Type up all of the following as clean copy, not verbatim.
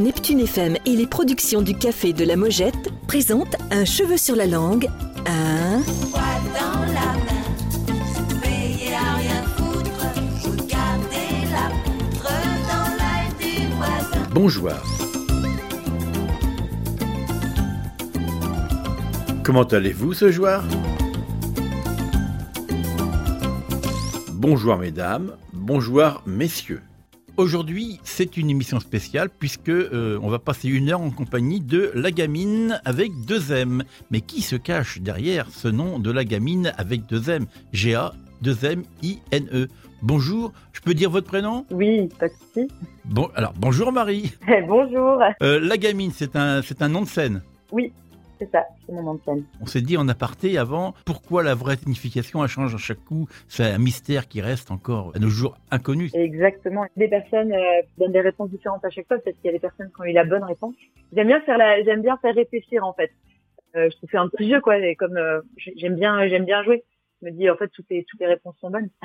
Neptune FM et les productions du Café de la Mojette présentent Un cheveu sur la langue, un... Poids dans la main, veillez à rien foutre, regardez la poutre dans l'œil du voisin. Bonjour. Comment allez-vous ce soir ? Bonjour mesdames, bonjour messieurs. Aujourd'hui, c'est une émission spéciale puisque on va passer 1 heure en compagnie de La Gamine avec 2 M. Mais qui se cache derrière ce nom de La Gamine avec 2 M ? G-A-2-M-I-N-E. Bonjour, je peux dire votre prénom ? Oui, pas de souci. Bon, alors bonjour Marie. Bonjour. La Gamine, c'est un nom de scène. Oui, c'est ça, c'est mon nom de scène. On s'est dit en aparté avant, pourquoi la vraie signification elle change à chaque coup ? C'est un mystère qui reste encore à nos jours inconnu. Exactement. Des personnes donnent des réponses différentes à chaque fois, parce qu'il y a des personnes qui ont eu la bonne réponse. J'aime bien faire réfléchir en fait. Je trouve que c'est un petit jeu quoi, et comme j'aime bien jouer. Je me dis en fait toutes les réponses sont bonnes.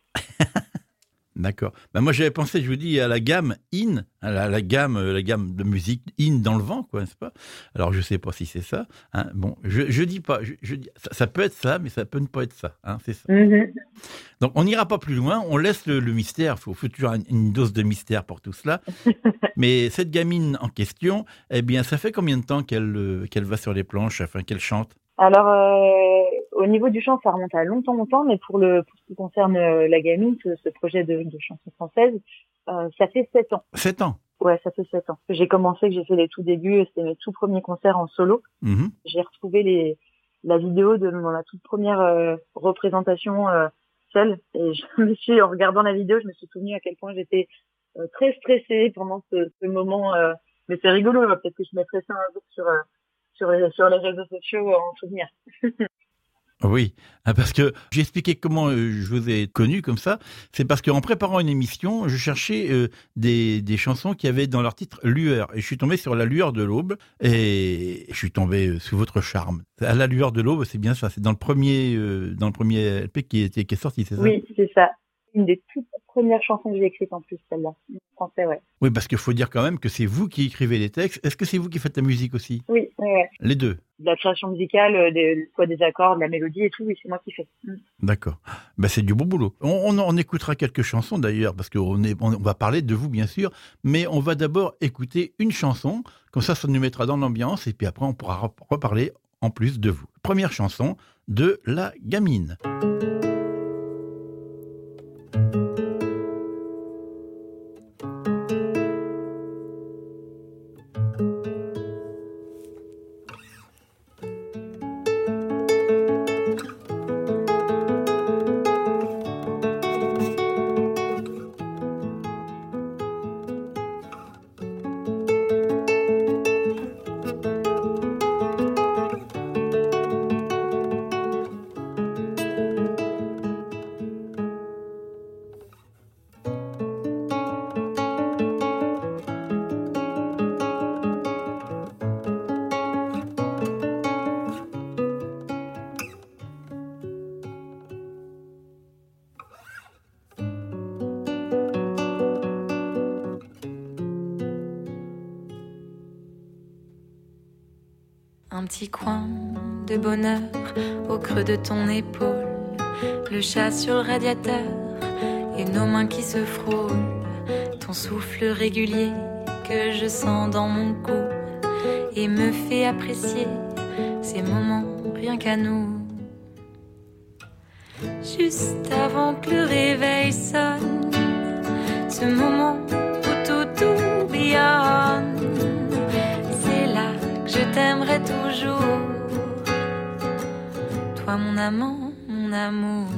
D'accord. Moi j'avais pensé, je vous dis, à la gamme in, à la gamme de musique in dans le vent, quoi, n'est-ce pas ? Alors je sais pas si c'est ça. Hein. Bon, je dis pas, je dis, ça peut être ça, mais ça peut ne pas être ça. Hein, c'est ça. Mm-hmm. Donc on n'ira pas plus loin, on laisse le mystère. Il faut toujours une dose de mystère pour tout cela. Mais cette gamine en question, eh bien, ça fait combien de temps qu'elle va sur les planches, enfin qu'elle chante ? Alors, au niveau du chant, ça remonte à longtemps, mais pour ce qui concerne La Gamine, ce projet de chanson française, ça fait 7 ans. 7 ans ? Ouais, ça fait 7 ans. J'ai fait les tout débuts, c'était mes tout premiers concerts en solo. Mmh. J'ai retrouvé la vidéo de la toute première représentation seule, et en regardant la vidéo, je me suis souvenu à quel point j'étais très stressée pendant ce moment. Mais c'est rigolo, peut-être que je mettrai ça un jour sur les réseaux sociaux en souvenir. Oui, parce que j'ai expliqué comment je vous ai connu comme ça. C'est parce qu'en préparant une émission, je cherchais des chansons qui avaient dans leur titre lueur. Et je suis tombé sur La lueur de l'aube et je suis tombé sous votre charme. À La lueur de l'aube, c'est bien ça. C'est dans le premier LP qui est sorti, c'est ça ? Oui, c'est ça. Une des toutes premières chansons que j'ai écrites en plus, celle-là. En français, ouais. Oui, parce qu'il faut dire quand même que c'est vous qui écrivez les textes. Est-ce que c'est vous qui faites la musique aussi ? Oui, ouais. Les deux ? De la création musicale, soit des accords, de la mélodie et tout, oui, c'est moi qui fais. D'accord. C'est du bon boulot. On écoutera quelques chansons d'ailleurs, parce qu'on va parler de vous bien sûr, mais on va d'abord écouter une chanson, comme ça nous mettra dans l'ambiance, et puis après on pourra reparler en plus de vous. Première chanson de La Gamine. Un petit coin de bonheur au creux de ton épaule, le chat sur le radiateur et nos mains qui se frôlent, ton souffle régulier que je sens dans mon cou et me fait apprécier ces moments rien qu'à nous. Juste avant que le réveil sonne, ce moment où tout tourbillonne, je t'aimerai toujours, toi mon amant, mon amour.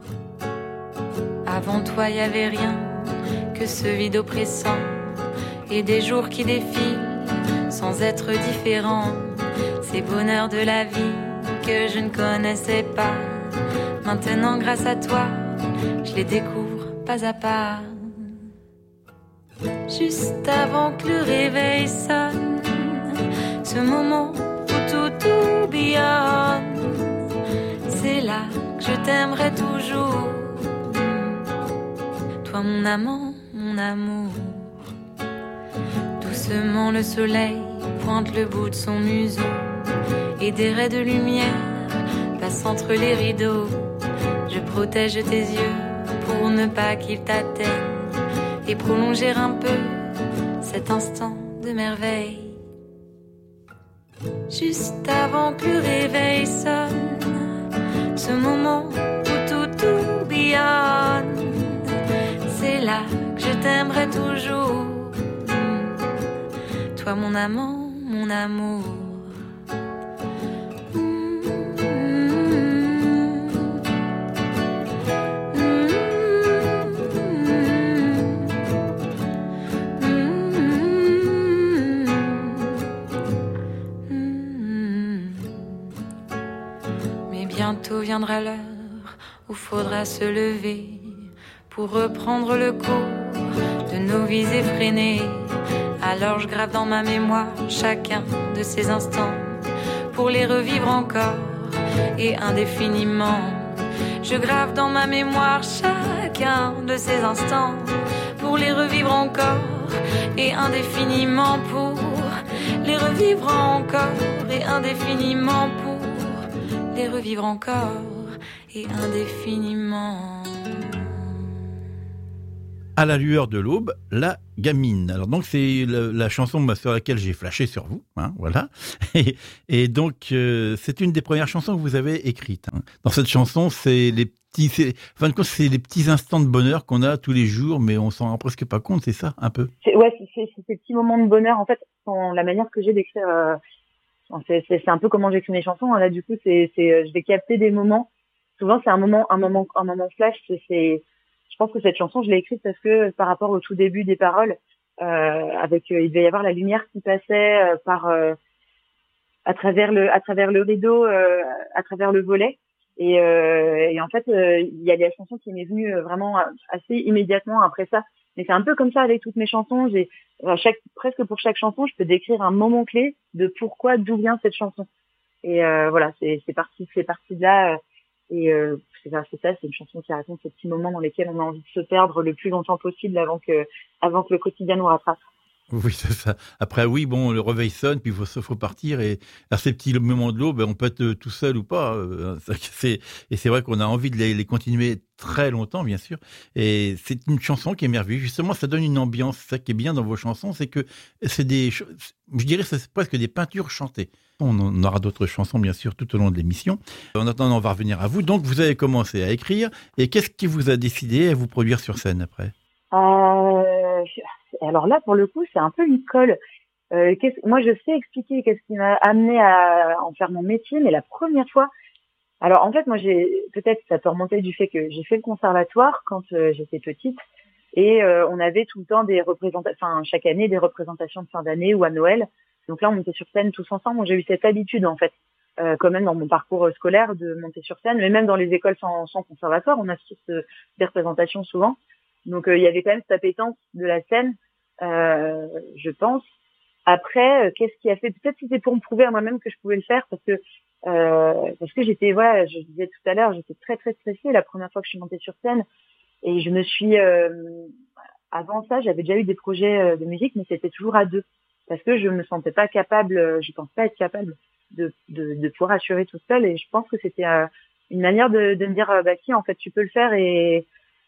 Avant toi y avait rien que ce vide oppressant et des jours qui défilent sans être différents. Ces bonheurs de la vie que je ne connaissais pas, maintenant grâce à toi, je les découvre pas à pas. Juste avant que le réveil sonne, ce moment où tout tourbillonne, c'est là que je t'aimerai toujours, toi mon amant, mon amour. Doucement le soleil pointe le bout de son museau et des raies de lumière passent entre les rideaux. Je protège tes yeux pour ne pas qu'ils t'atteignent et prolonger un peu cet instant de merveille. Juste avant que le réveil sonne, ce moment où tout tourbillonne, c'est là que je t'aimerai toujours. Toi mon amant, mon amour. Mais bientôt viendra l'heure où faudra se lever pour reprendre le cours de nos vies effrénées. Alors je grave dans ma mémoire chacun de ces instants pour les revivre encore et indéfiniment. Je grave dans ma mémoire chacun de ces instants pour les revivre encore et indéfiniment, pour les revivre encore et indéfiniment, pour les revivre encore et indéfiniment. À la lueur de l'aube, la gamine. Alors donc c'est la chanson sur laquelle j'ai flashé sur vous, hein, voilà. Et donc c'est une des premières chansons que vous avez écrites. Hein. Dans cette chanson, c'est les petits instants de bonheur qu'on a tous les jours, mais on s'en rend presque pas compte, c'est ça, un peu. C'est ces petits moments de bonheur. En fait, dans la manière que j'ai d'écrire, c'est un peu comment j'écris mes chansons. Là, du coup, je vais capter des moments. Souvent, c'est un moment flash. Je pense que cette chanson, je l'ai écrite parce que par rapport au tout début des paroles, il devait y avoir la lumière qui passait à travers le rideau, à travers le volet. Et en fait, il y a la chanson qui m'est venue vraiment assez immédiatement après ça. Mais c'est un peu comme ça avec toutes mes chansons. Presque pour chaque chanson, je peux décrire un moment clé de d'où vient cette chanson. Et voilà, c'est parti de là. C'est une chanson qui raconte ces petits moments dans lesquels on a envie de se perdre le plus longtemps possible avant que le quotidien nous rattrape. Oui, c'est ça. Après, oui, bon, le réveil sonne, puis il faut partir. Et à ces petits moments de l'eau, on peut être tout seul ou pas. Et c'est vrai qu'on a envie de les continuer très longtemps, bien sûr. Et c'est une chanson qui est merveilleuse. Justement, ça donne une ambiance. Ça qui est bien dans vos chansons, c'est que je dirais, c'est presque des peintures chantées. On aura d'autres chansons, bien sûr, tout au long de l'émission. En attendant, on va revenir à vous. Donc, vous avez commencé à écrire. Et qu'est-ce qui vous a décidé à vous produire sur scène après ? Alors là, pour le coup, c'est un peu une colle. Moi, je sais expliquer qu'est-ce qui m'a amené à en faire mon métier, mais la première fois... Alors, en fait, moi, peut-être ça peut remonter du fait que j'ai fait le conservatoire quand j'étais petite. Et on avait tout le temps chaque année, des représentations de fin d'année ou à Noël. Donc là, on montait sur scène tous ensemble. Moi, j'ai eu cette habitude, en fait, quand même dans mon parcours scolaire, de monter sur scène. Mais même dans les écoles sans conservatoire, on assiste des représentations souvent. Donc, il y avait quand même cette appétence de la scène, je pense. Après, qu'est-ce qui a fait? Peut-être que c'était pour me prouver à moi-même que je pouvais le faire, parce que j'étais, voilà, je disais tout à l'heure, j'étais très, très stressée la première fois que je suis montée sur scène. Et je me suis, avant ça, j'avais déjà eu des projets de musique, mais c'était toujours à deux. Parce que je me sentais pas capable, je pense pas être capable de pouvoir assurer toute seule. Et je pense que c'était une manière de me dire, si, en fait, tu peux le faire, et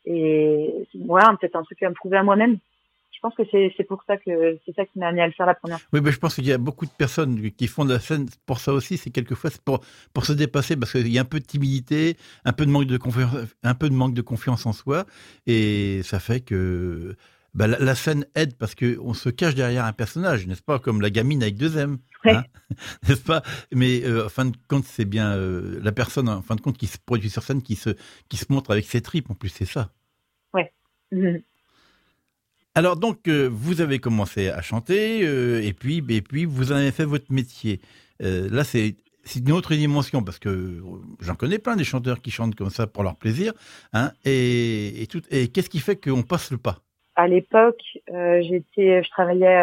voilà, peut-être un truc à me prouver à moi-même. Je pense que c'est pour ça que c'est ça qui m'a amené à le faire la première fois. Oui, mais je pense qu'il y a beaucoup de personnes qui font de la scène pour ça aussi. C'est quelquefois pour se dépasser, parce qu'il y a un peu de timidité, un peu de manque de confiance en soi, et ça fait que la scène aide, parce que on se cache derrière un personnage, n'est-ce pas, comme la gamine avec 2 M, hein, n'est-ce pas? Mais en fin de compte, c'est bien la personne, en fin de compte, qui se produit sur scène, qui se montre avec ses tripes. En plus, c'est ça. Ouais. Mmh. Alors donc, vous avez commencé à chanter, et puis vous en avez fait votre métier. Là, c'est une autre dimension, parce que j'en connais plein des chanteurs qui chantent comme ça pour leur plaisir, hein, et qu'est-ce qui fait qu'on passe le pas? À l'époque, je travaillais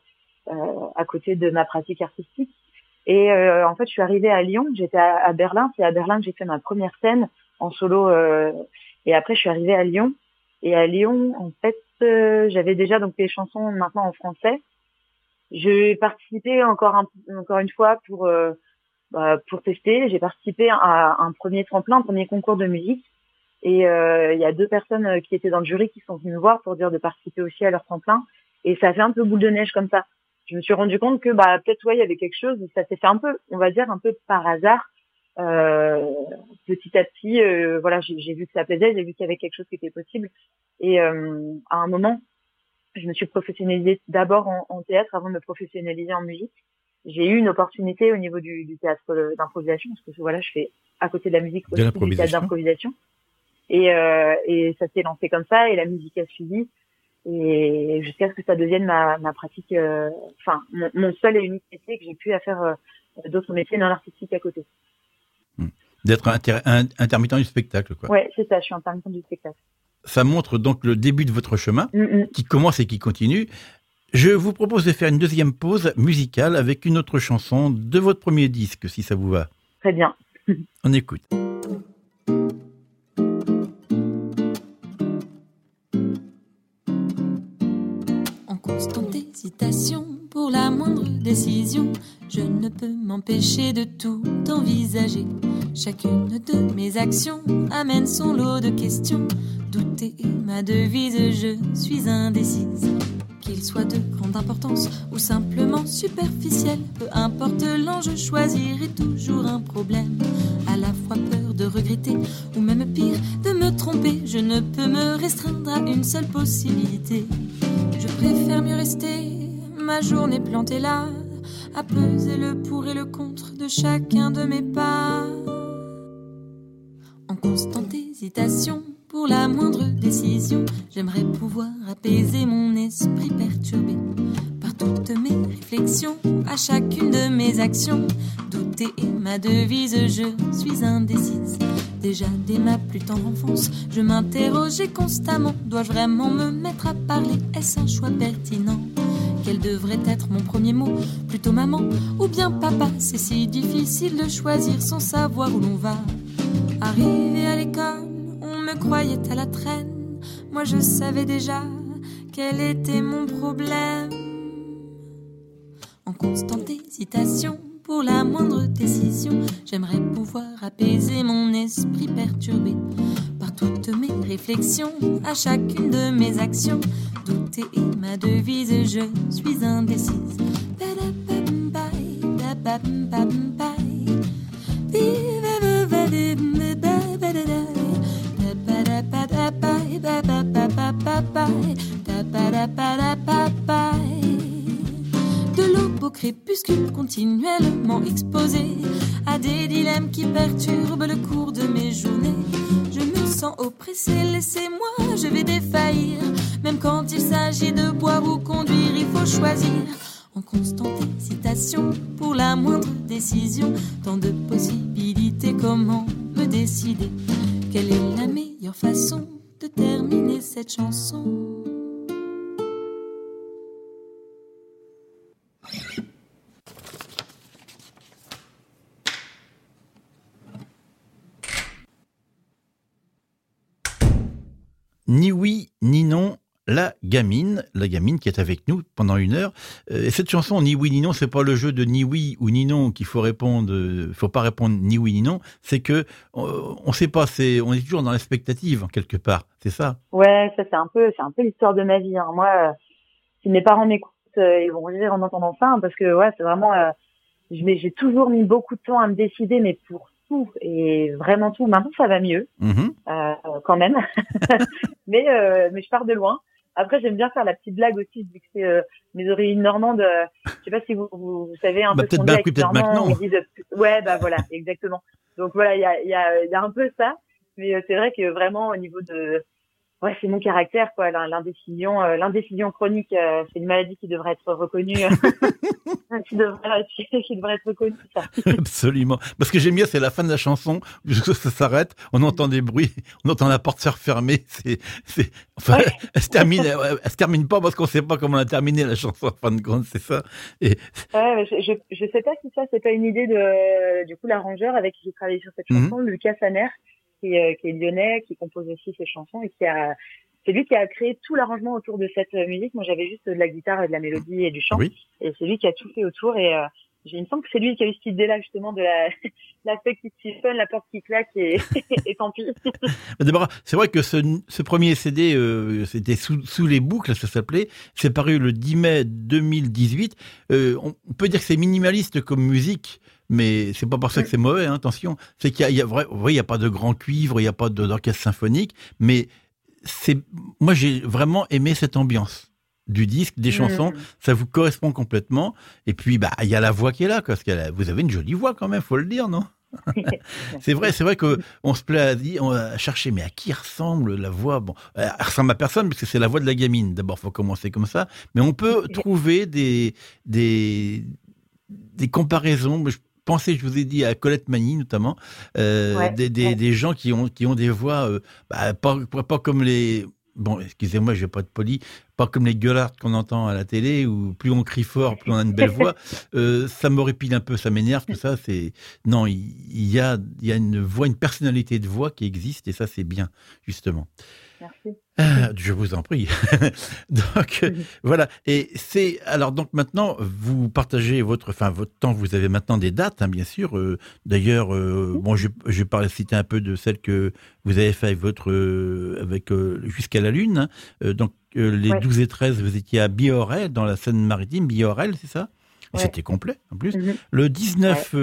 à côté de ma pratique artistique, et en fait, je suis arrivée à Lyon. J'étais à Berlin. C'est à Berlin que j'ai fait ma première scène en solo, et après, je suis arrivée à Lyon. Et à Lyon, en fait, j'avais déjà donc des chansons maintenant en français. J'ai participé encore une fois pour tester. J'ai participé à un premier tremplin, un premier concours de musique. Et il y a 2 personnes qui étaient dans le jury qui sont venues me voir pour dire de participer aussi à leur tremplin. Et ça a fait un peu boule de neige comme ça. Je me suis rendu compte que peut-être il y avait quelque chose. Ça s'est fait un peu, on va dire un peu par hasard. Petit à petit, voilà, j'ai vu que ça plaisait, j'ai vu qu'il y avait quelque chose qui était possible. Et à un moment, je me suis professionnalisée d'abord en théâtre avant de me professionnaliser en musique. J'ai eu une opportunité au niveau du théâtre d'improvisation, parce que voilà, je fais à côté de la musique aussi du théâtre d'improvisation. Et ça s'est lancé comme ça, et la musique a suivi. Et jusqu'à ce que ça devienne ma pratique, mon seul et unique métier, que j'ai pu faire d'autres métiers non artistiques à côté. D'être intermittent du spectacle, quoi. Ouais, c'est ça, je suis intermittent du spectacle. Ça montre donc le début de votre chemin, qui commence et qui continue. Je vous propose de faire une deuxième pause musicale avec une autre chanson de votre premier disque, si ça vous va. Très bien. On écoute. En constante hésitation pour la moindre décision, je ne peux m'empêcher de tout envisager. Chacune de mes actions amène son lot de questions. Douter est ma devise, je suis indécise. Qu'il soit de grande importance ou simplement superficiel, peu importe l'enjeu, choisir est toujours un problème. À la fois peur de regretter ou même pire de me tromper, je ne peux me restreindre à une seule possibilité. Je préfère mieux rester ma journée plantée là, à peser le pour et le contre de chacun de mes pas. En constante hésitation pour la moindre décision, j'aimerais pouvoir apaiser mon esprit perturbé par toutes mes réflexions, à chacune de mes actions. Douter est ma devise, je suis indécise. Déjà dès ma plus tendre enfance, je m'interrogeais constamment. Dois-je vraiment me mettre à parler? Est-ce un choix pertinent? Quel devrait être mon premier mot? Plutôt maman ou bien papa? C'est si difficile de choisir sans savoir où l'on va. Arrivé à l'école, on me croyait à la traîne. Moi je savais déjà quel était mon problème. En constante hésitation pour la moindre décision, j'aimerais pouvoir apaiser mon esprit perturbé par toutes mes réflexions, à chacune de mes actions. Douter est ma devise, je suis indécise. De l'aube au crépuscule, continuellement exposé à des dilemmes qui perturbent le cours de mes journées. Je me sens oppressée, laissez-moi, je vais défaillir. Même quand il s'agit de boire ou conduire, il faut choisir. En constante hésitation pour la moindre décision, tant de possibilités, comment me décider? Quelle est la meilleure façon de terminer cette chanson? Ni oui, ni non, la gamine qui est avec nous pendant 1 heure. Et cette chanson, ni oui, ni non, c'est pas le jeu de ni oui ou ni non qu'il faut répondre, faut pas répondre ni oui, ni non. C'est que, on sait pas, on est toujours dans l'expectative, quelque part. C'est ça? Ouais, ça, c'est un peu l'histoire de ma vie, hein. Moi, si mes parents m'écoutent, ils vont rire en entendant ça, hein, parce que, ouais, c'est vraiment, j'ai toujours mis beaucoup de temps à me décider, mais pour tout, et vraiment tout. Maintenant, ça va mieux, quand même. mais je pars de loin. Après, j'aime bien faire la petite blague aussi, vu que c'est mes origines normandes. Je sais pas si vous savez un peu ce qu'on dit avec les Normands. On dit ouais, voilà, exactement. Donc voilà, il y a un peu ça, mais c'est vrai que vraiment au niveau de, ouais, c'est mon caractère, quoi. L'indécision chronique, c'est une maladie qui devrait être reconnue, qui devrait être reconnue, ça. Absolument. Parce que j'aime bien, c'est la fin de la chanson, jusqu'à ce que ça s'arrête, on entend des bruits, on entend la porte se refermer, enfin, ouais. elle se termine pas parce qu'on sait pas comment la terminer, la chanson, en fin de compte, c'est ça. Et... Ouais, je sais pas si ça, c'est pas une idée du coup, l'arrangeur avec qui j'ai travaillé sur cette chanson, Lucas Saner, qui est lyonnais, qui compose aussi ses chansons et c'est lui qui a créé tout l'arrangement autour de cette musique. Moi, j'avais juste de la guitare et de la mélodie et du chant. Oui. Et c'est lui qui a tout fait autour. Et il me semble que c'est lui qui a eu cette idée-là, justement, de la feuille qui siphonne, la porte qui claque et, et tant pis. D'abord, c'est vrai que ce premier CD, c'était sous les boucles, ça s'appelait. C'est paru le 10 mai 2018. On peut dire que c'est minimaliste comme musique, mais c'est pas pour ça que c'est mauvais, hein, attention. C'est qu'il y a pas de grand cuivre, il y a pas d'orchestre symphonique, mais moi j'ai vraiment aimé cette ambiance du disque, des chansons, ça vous correspond complètement. Et puis, il y a la voix qui est là, quoi, parce que vous avez une jolie voix quand même, faut le dire, non? C'est vrai que on se plaît à chercher, mais à qui ressemble la voix? Bon, elle ressemble à personne parce que c'est la voix de la gamine. D'abord, faut commencer comme ça, mais on peut trouver des comparaisons. Je pensais, je vous ai dit à Colette Magny notamment, des gens qui ont des voix pas comme les. Bon, excusez-moi, je vais pas être poli, pas comme les gueulards qu'on entend à la télé, où plus on crie fort, plus on a une belle voix. Ça m'horripile un peu, ça m'énerve, tout ça. Non, il y a une voix, une personnalité de voix qui existe, et ça, c'est bien, justement. Merci. Je vous en prie. Donc, voilà. Et alors, donc maintenant, vous partagez votre temps, vous avez maintenant des dates, hein, bien sûr. D'ailleurs, bon, je vais citer un peu de celles que vous avez fait avec Jusqu'à la Lune. Donc, les 12 et 13, vous étiez à Biorel, dans la Seine-Maritime. Biorel, c'est ça? Et c'était complet, en plus. Le 19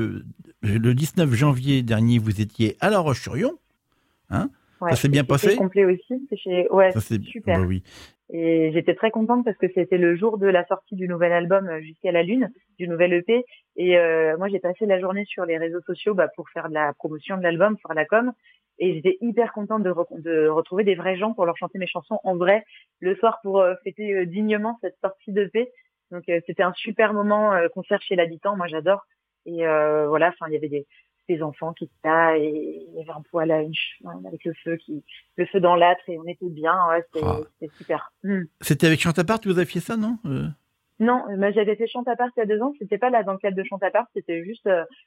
janvier dernier, vous étiez à La Roche-sur-Yon, hein? Ça s'est bien passé? C'était complet aussi. C'est super. Bah oui. Et j'étais très contente parce que c'était le jour de la sortie du nouvel album Jusqu'à la Lune, du nouvel EP. Et moi, j'ai passé la journée sur les réseaux sociaux pour faire de la promotion de l'album, faire la com. Et j'étais hyper contente de retrouver des vrais gens pour leur chanter mes chansons en vrai le soir pour fêter dignement cette sortie d'EP. Donc c'était un super moment, concert chez l'habitant. Moi, j'adore. Et voilà, enfin, il y avait des enfants qui étaient là et il y avait un poêle avec le feu dans l'âtre et on était bien. Ouais, c'était super. C'était avec Chantapart que vous avez fait ça, non? Non, j'avais fait Chantapart il y a 2 ans. C'était pas là dans le cadre de Chantapart, c'était juste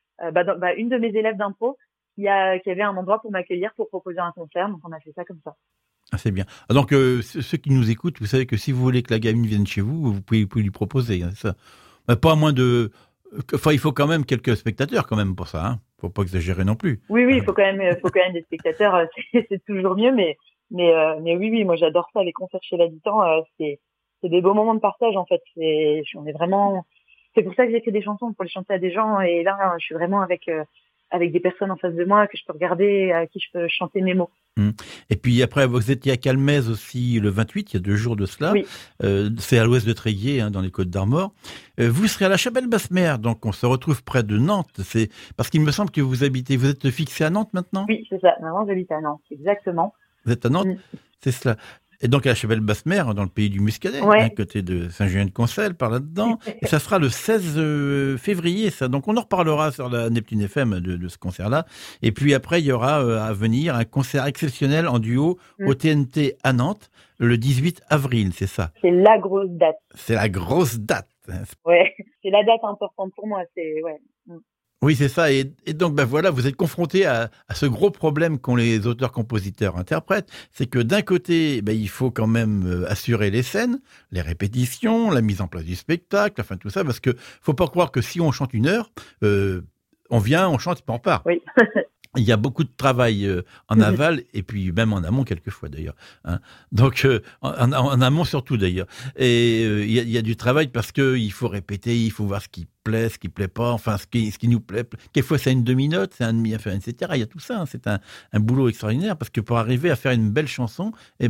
une de mes élèves d'impro qui avait un endroit pour m'accueillir pour proposer un concert. Donc on a fait ça comme ça. Ah, c'est bien. Donc ceux qui nous écoutent, vous savez que si vous voulez que la gamine vienne chez vous, vous pouvez lui proposer, hein, ça. Pas à moins de. Enfin, il faut quand même quelques spectateurs quand même pour ça. Hein. Faut pas exagérer non plus. Oui, il faut quand même des spectateurs. C'est toujours mieux, mais oui, moi j'adore ça. Les concerts chez l'habitant, c'est des beaux moments de partage en fait. On est vraiment. C'est pour ça que j'écris des chansons pour les chanter à des gens. Et là, je suis vraiment avec des personnes en face de moi que je peux regarder, à qui je peux chanter mes mots. Et puis après, vous étiez à Calmez aussi le 28, il y a 2 jours de cela. Oui. C'est à l'ouest de Tréguier, hein, dans les Côtes-d'Armor. Vous serez à la Chapelle-Basse-Mer, donc on se retrouve près de Nantes. C'est parce qu'il me semble que vous êtes fixé à Nantes maintenant? Oui, c'est ça. Maintenant, j'habite à Nantes, exactement. Vous êtes à Nantes? C'est cela. Et donc à la Chapelle-Basse-Mer, dans le pays du Muscadet, à côté de Saint-Julien-de-Concelles, par là-dedans. Et ça sera le 16 février, ça. Donc on en reparlera sur la Neptune FM de ce concert-là. Et puis après, il y aura à venir un concert exceptionnel en duo au TNT à Nantes, le 18 avril, c'est ça? C'est la grosse date. C'est la grosse date. Ouais, c'est la date importante pour moi. Oui, c'est ça. Et donc, voilà, vous êtes confronté à ce gros problème qu'ont les auteurs, compositeurs, interprètes. C'est que d'un côté, il faut quand même assurer les scènes, les répétitions, la mise en place du spectacle, enfin tout ça, parce que faut pas croire que si on chante 1 heure, on vient, on chante et puis on part. Oui. Il y a beaucoup de travail en aval et puis même en amont quelquefois d'ailleurs. Hein. Donc en amont surtout d'ailleurs. Et il y a du travail parce que il faut répéter, il faut voir ce qui plaît, ce qui plaît pas, enfin ce qui nous plaît. Quelquefois c'est une demi-note, c'est un demi, enfin, etc. Il y a tout ça. Hein. C'est un boulot extraordinaire parce que pour arriver à faire une belle chanson, c'est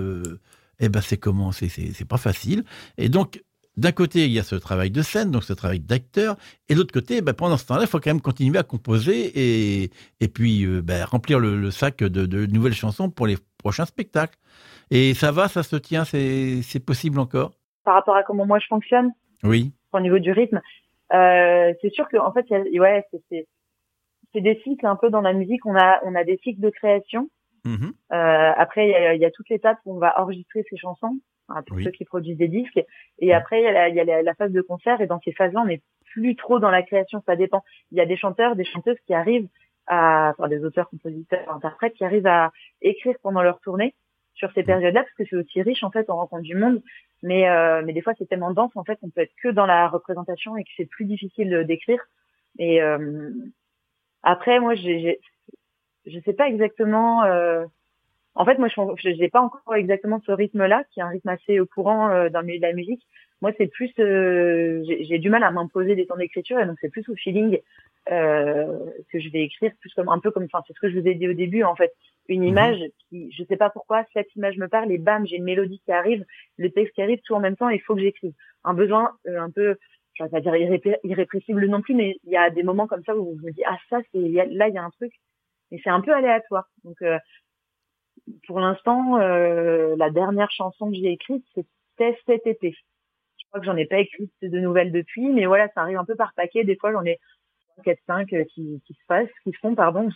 pas facile. Et donc d'un côté, il y a ce travail de scène, donc ce travail d'acteur, et de l'autre côté, pendant ce temps-là, il faut quand même continuer à composer et puis remplir le sac de nouvelles chansons pour les prochains spectacles. Et ça va, ça se tient, c'est possible encore? Par rapport à comment moi je fonctionne? Oui. Au niveau du rythme, c'est sûr que en fait, c'est des cycles un peu dans la musique. On a des cycles de création. Après, il y a toute l'étape où on va enregistrer ses chansons. Pour ceux qui produisent des disques. Et après, il y a la phase de concert. Et dans ces phases-là, on n'est plus trop dans la création. Ça dépend. Il y a des chanteurs, des chanteuses qui arrivent des auteurs, compositeurs, interprètes qui arrivent à écrire pendant leur tournée. sur ces périodes-là, parce que c'est aussi riche en fait, on rencontre du monde, mais des fois c'est tellement dense en fait, on peut être que dans la représentation et que c'est plus difficile d'écrire. Et après, moi, je sais pas exactement. En fait, moi, je n'ai pas encore exactement ce rythme-là, qui est un rythme assez courant dans le milieu de la musique. Moi, c'est plus, j'ai du mal à m'imposer des temps d'écriture, et donc c'est plus au feeling que je vais écrire, plus comme un peu comme, enfin, c'est ce que je vous ai dit au début, en fait, une image qui, je sais pas pourquoi, cette image me parle, et bam, j'ai une mélodie qui arrive, le texte qui arrive, tout en même temps, il faut que j'écrive. Un besoin un peu, je vais pas dire irrépressible non plus, mais il y a des moments comme ça où je me dis, ah ça, là il y a un truc, mais c'est un peu aléatoire. Donc pour l'instant, la dernière chanson que j'ai écrite, c'était cet été. Je crois que j'en ai pas écrit de nouvelles depuis, mais voilà, ça arrive un peu par paquet. Des fois, j'en ai 4, 5 qui se font, pardon.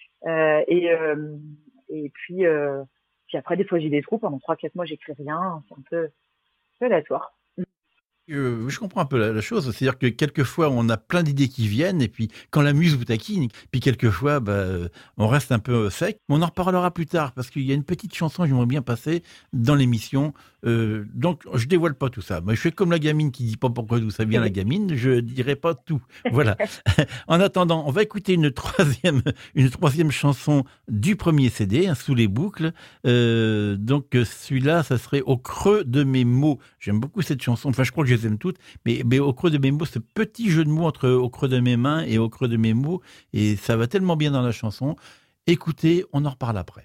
Et puis après, des fois, j'ai des trous. Pendant 3, 4 mois, j'écris rien. C'est un peu aléatoire. Je comprends un peu la chose, c'est-à-dire que quelquefois on a plein d'idées qui viennent et puis quand la muse vous taquine, puis quelquefois on reste un peu sec. On en reparlera plus tard parce qu'il y a une petite chanson que j'aimerais bien passer dans l'émission. Donc je dévoile pas tout ça. Moi je fais comme la gamine qui dit pas pourquoi d'où ça vient la gamine, je dirai pas tout. Voilà. En attendant, on va écouter une troisième chanson du premier CD, Sous les boucles. Donc celui-là, ça serait Au creux de mes mots. J'aime beaucoup cette chanson. Enfin, je crois que je les aime toutes, mais au creux de mes mots, ce petit jeu de mots entre au creux de mes mains et au creux de mes mots, et ça va tellement bien dans la chanson. Écoutez, on en reparle après.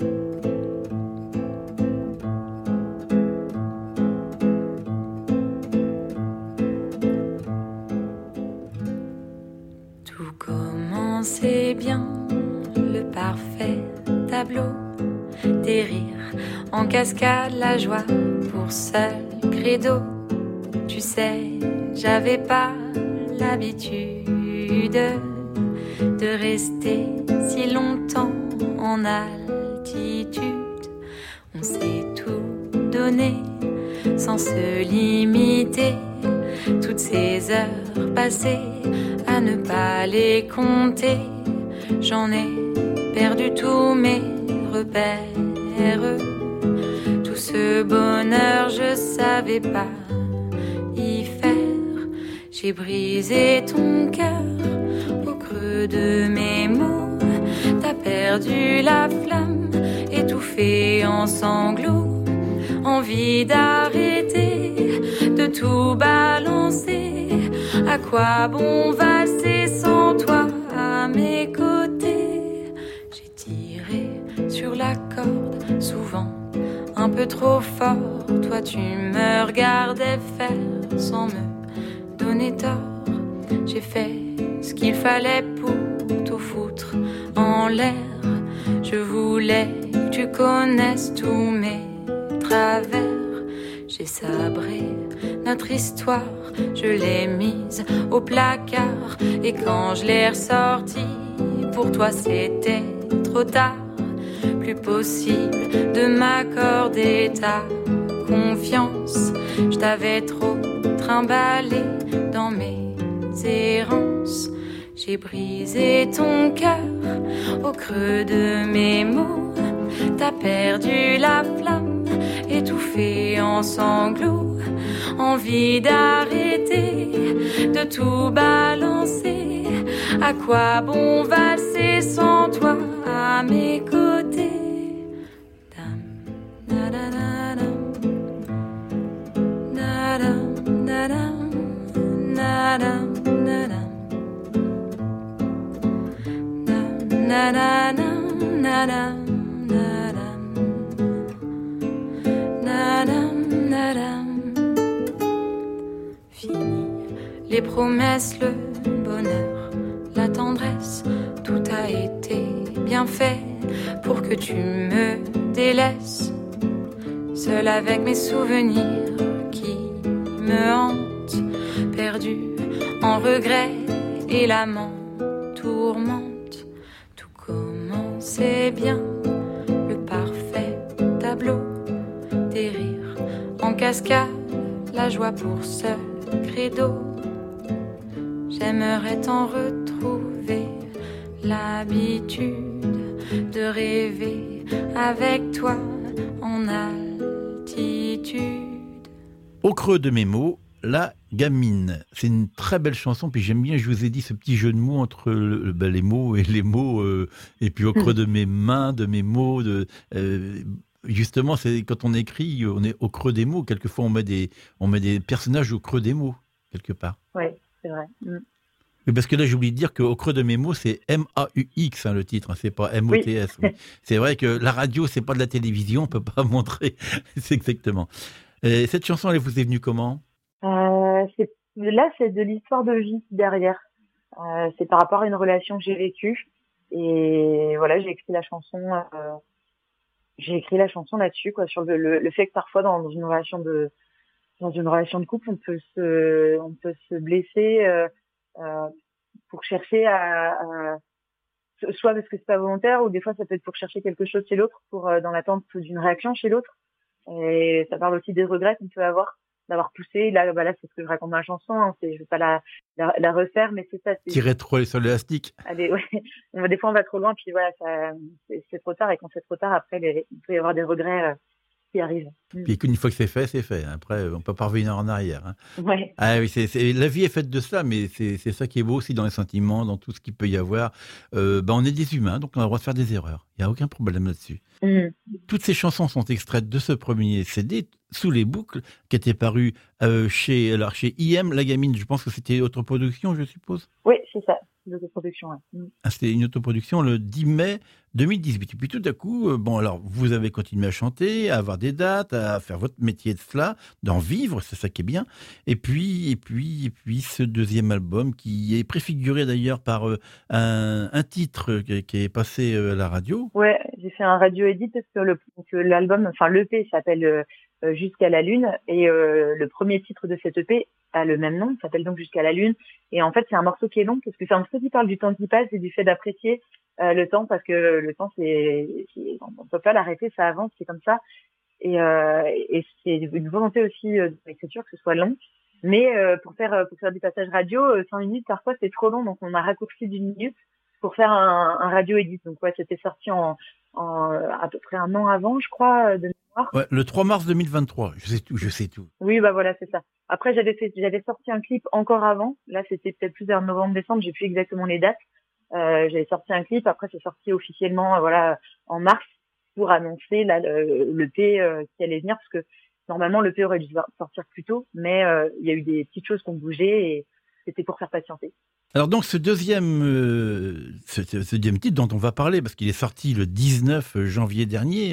Tout commençait bien, le parfait tableau, des rires en cascade, la joie pour seul credo. Tu sais, j'avais pas l'habitude de rester si longtemps en altitude. On s'est tout donné sans se limiter. Toutes ces heures passées à ne pas les compter. J'en ai perdu tous mes repères. Tout ce bonheur, je savais pas y faire. J'ai brisé ton cœur au creux de mes mots. T'as perdu la flamme, étouffée en sanglots. Envie d'arrêter, de tout balancer. À quoi bon valser sans toi à mes côtés? J'ai tiré sur la corde, souvent un peu trop fort. Toi tu me regardais faire sans me donner tort. J'ai fait ce qu'il fallait pour tout foutre en l'air. Je voulais que tu connaisses tous mes travers. J'ai sabré notre histoire, je l'ai mise au placard. Et quand je l'ai ressortie, pour toi c'était trop tard. Plus possible de m'accorder ta confiance. Je t'avais trop trimballé dans mes errances. J'ai brisé ton cœur au creux de mes mots. T'as perdu la flamme, étouffée en sanglots. Envie d'arrêter, de tout balancer. À quoi bon valser sans toi à mes côtés? Fini les promesses, le bonheur, la tendresse, tout a été bien fait pour que tu me délaisses. Seul avec mes souvenirs qui me hantent, perdu en regrets et la m'entourmente. Tout commençait bien, le parfait tableau, des rires en cascade, la joie pour seul credo. J'aimerais t'en retrouver l'habitude de rêver avec toi mon altitude. Au creux de mes mots, la gamine. C'est une très belle chanson, puis j'aime bien, je vous ai dit, ce petit jeu de mots entre les mots, et puis au creux de mes mains, de mes mots. Justement, c'est quand on écrit, on est au creux des mots. Quelquefois, on met des personnages au creux des mots, quelque part. Oui, c'est vrai. Mais parce que là, j'ai oublié de dire qu'au creux de mes mots, c'est M-A-U-X, le titre, c'est pas M-O-T-S. Oui. C'est vrai que la radio, c'est pas de la télévision, on peut pas montrer. C'est exactement. Et cette chanson, elle vous est venue comment ? C'est de l'histoire de vie derrière. C'est par rapport à une relation que j'ai vécue. Et voilà, j'ai écrit la chanson là-dessus, quoi, sur le fait que parfois dans une relation de couple, on peut se blesser pour chercher soit parce que c'est pas volontaire, ou des fois ça peut être pour chercher quelque chose chez l'autre, dans l'attente d'une réaction chez l'autre. Et ça parle aussi des regrets qu'on peut avoir d'avoir poussé. Là, c'est ce que je raconte dans la chanson. Hein. Je vais pas la refaire, mais c'est ça. Tirer trop sur l'élastique. Allez, ouais. Des fois, on va trop loin, puis voilà, c'est trop tard. Et quand c'est trop tard, après, il peut y avoir des regrets qui arrivent. Puis qu'une fois que c'est fait, c'est fait. Après, on peut pas revenir en arrière. Hein. Ouais. Ah oui, la vie est faite de ça, mais c'est ça qui est beau aussi dans les sentiments, dans tout ce qu'il peut y avoir. On est des humains, donc on a le droit de faire des erreurs. Il n'y a aucun problème là-dessus. Toutes ces chansons sont extraites de ce premier CD, Sous les boucles, qui était paru chez IM, La Gamine. Je pense que c'était autoproduction, je suppose. Oui, c'est ça, l'autoproduction. Ouais. C'était une autoproduction le 10 mai 2018. Et puis tout à coup, alors vous avez continué à chanter, à avoir des dates, à faire votre métier de cela, d'en vivre, c'est ça qui est bien. Et puis ce deuxième album qui est préfiguré d'ailleurs par un titre qui est passé à la radio. Ouais, j'ai fait un radio edit parce que l'album, l'EP s'appelle Jusqu'à la Lune, et le premier titre de cet EP a le même nom, s'appelle donc Jusqu'à la Lune. Et en fait, c'est un morceau qui est long parce que c'est un morceau qui parle du temps qui passe et du fait d'apprécier le temps, parce que le temps, on peut pas l'arrêter, ça avance, c'est comme ça. Et c'est une volonté aussi de l'écriture que ce soit long. Mais pour faire du passage radio, 5 minutes parfois c'est trop long, donc on a raccourci d'1 minute pour faire un radio edit. Donc ouais, c'était sorti en à peu près un an avant, je crois, de mémoire. Ouais, le 3 mars 2023, je sais tout. Oui, voilà, c'est ça. Après, j'avais sorti un clip encore avant. Là, c'était peut-être plus vers novembre-décembre, j'ai plus exactement les dates. J'avais sorti un clip, après c'est sorti officiellement en mars, pour annoncer l'EP qui allait venir, parce que normalement l'EP aurait dû sortir plus tôt, mais il y a eu des petites choses qui ont bougé et c'était pour faire patienter. Alors donc ce deuxième titre dont on va parler, parce qu'il est sorti le 19 janvier dernier,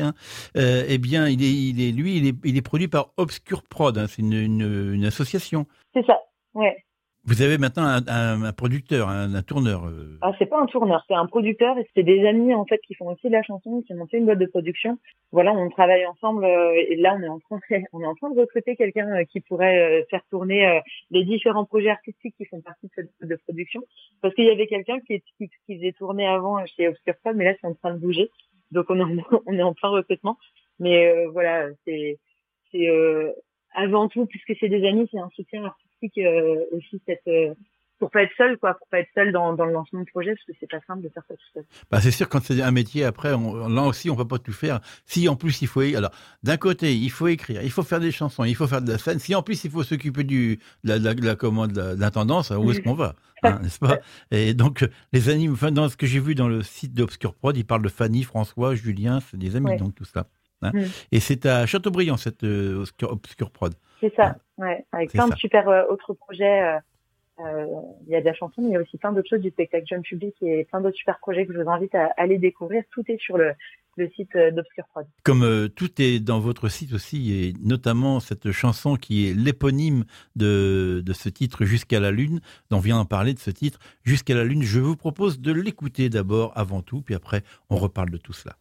il est produit par Obscure Prod, hein, c'est une association. C'est ça, ouais. Vous avez maintenant un producteur, un tourneur. Ah, c'est pas un tourneur, c'est un producteur, et c'est des amis en fait qui font aussi de la chanson, qui ont monté une boîte de production. Voilà, on travaille ensemble, et là on est en train de recruter quelqu'un qui pourrait faire tourner les différents projets artistiques qui font partie de cette boîte de production. Parce qu'il y avait quelqu'un qui faisait tourner avant chez Obscure Prod, mais là c'est en train de bouger, donc on est en plein recrutement. Mais voilà, c'est avant tout, puisque c'est des amis, c'est un soutien artistique aussi, pour pas être seul dans le lancement de projet, parce que c'est pas simple de faire ça tout seul. C'est sûr, quand c'est un métier, après, là aussi, on peut pas tout faire. Si en plus alors, d'un côté, il faut écrire, il faut faire des chansons, il faut faire de la scène. Si en plus il faut s'occuper de l'intendance, où est-ce qu'on va, hein, n'est-ce pas? Et donc, les amis, dans ce que j'ai vu dans le site d'Obscure Prod, ils parlent de Fanny, François, Julien, c'est des amis, donc tout ça. Hein. Et c'est à Châteaubriand, cette Obscure Prod. C'est ça, ouais, avec plein de super autres projets. Il y a de la chanson, mais il y a aussi plein d'autres choses, du spectacle jeune public et plein d'autres super projets que je vous invite à aller découvrir. Tout est sur le site d'Obscure Prod. Comme tout est dans votre site aussi, et notamment cette chanson qui est l'éponyme de ce titre Jusqu'à la Lune, dont on vient d'en parler de ce titre Jusqu'à la Lune. Je vous propose de l'écouter d'abord, avant tout, puis après on reparle de tout cela.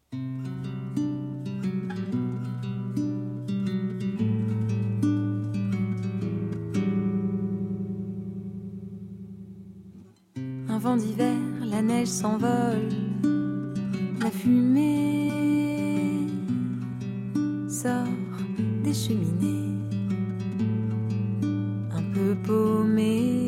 Un vent d'hiver, la neige s'envole, la fumée sort des cheminées, un peu paumée.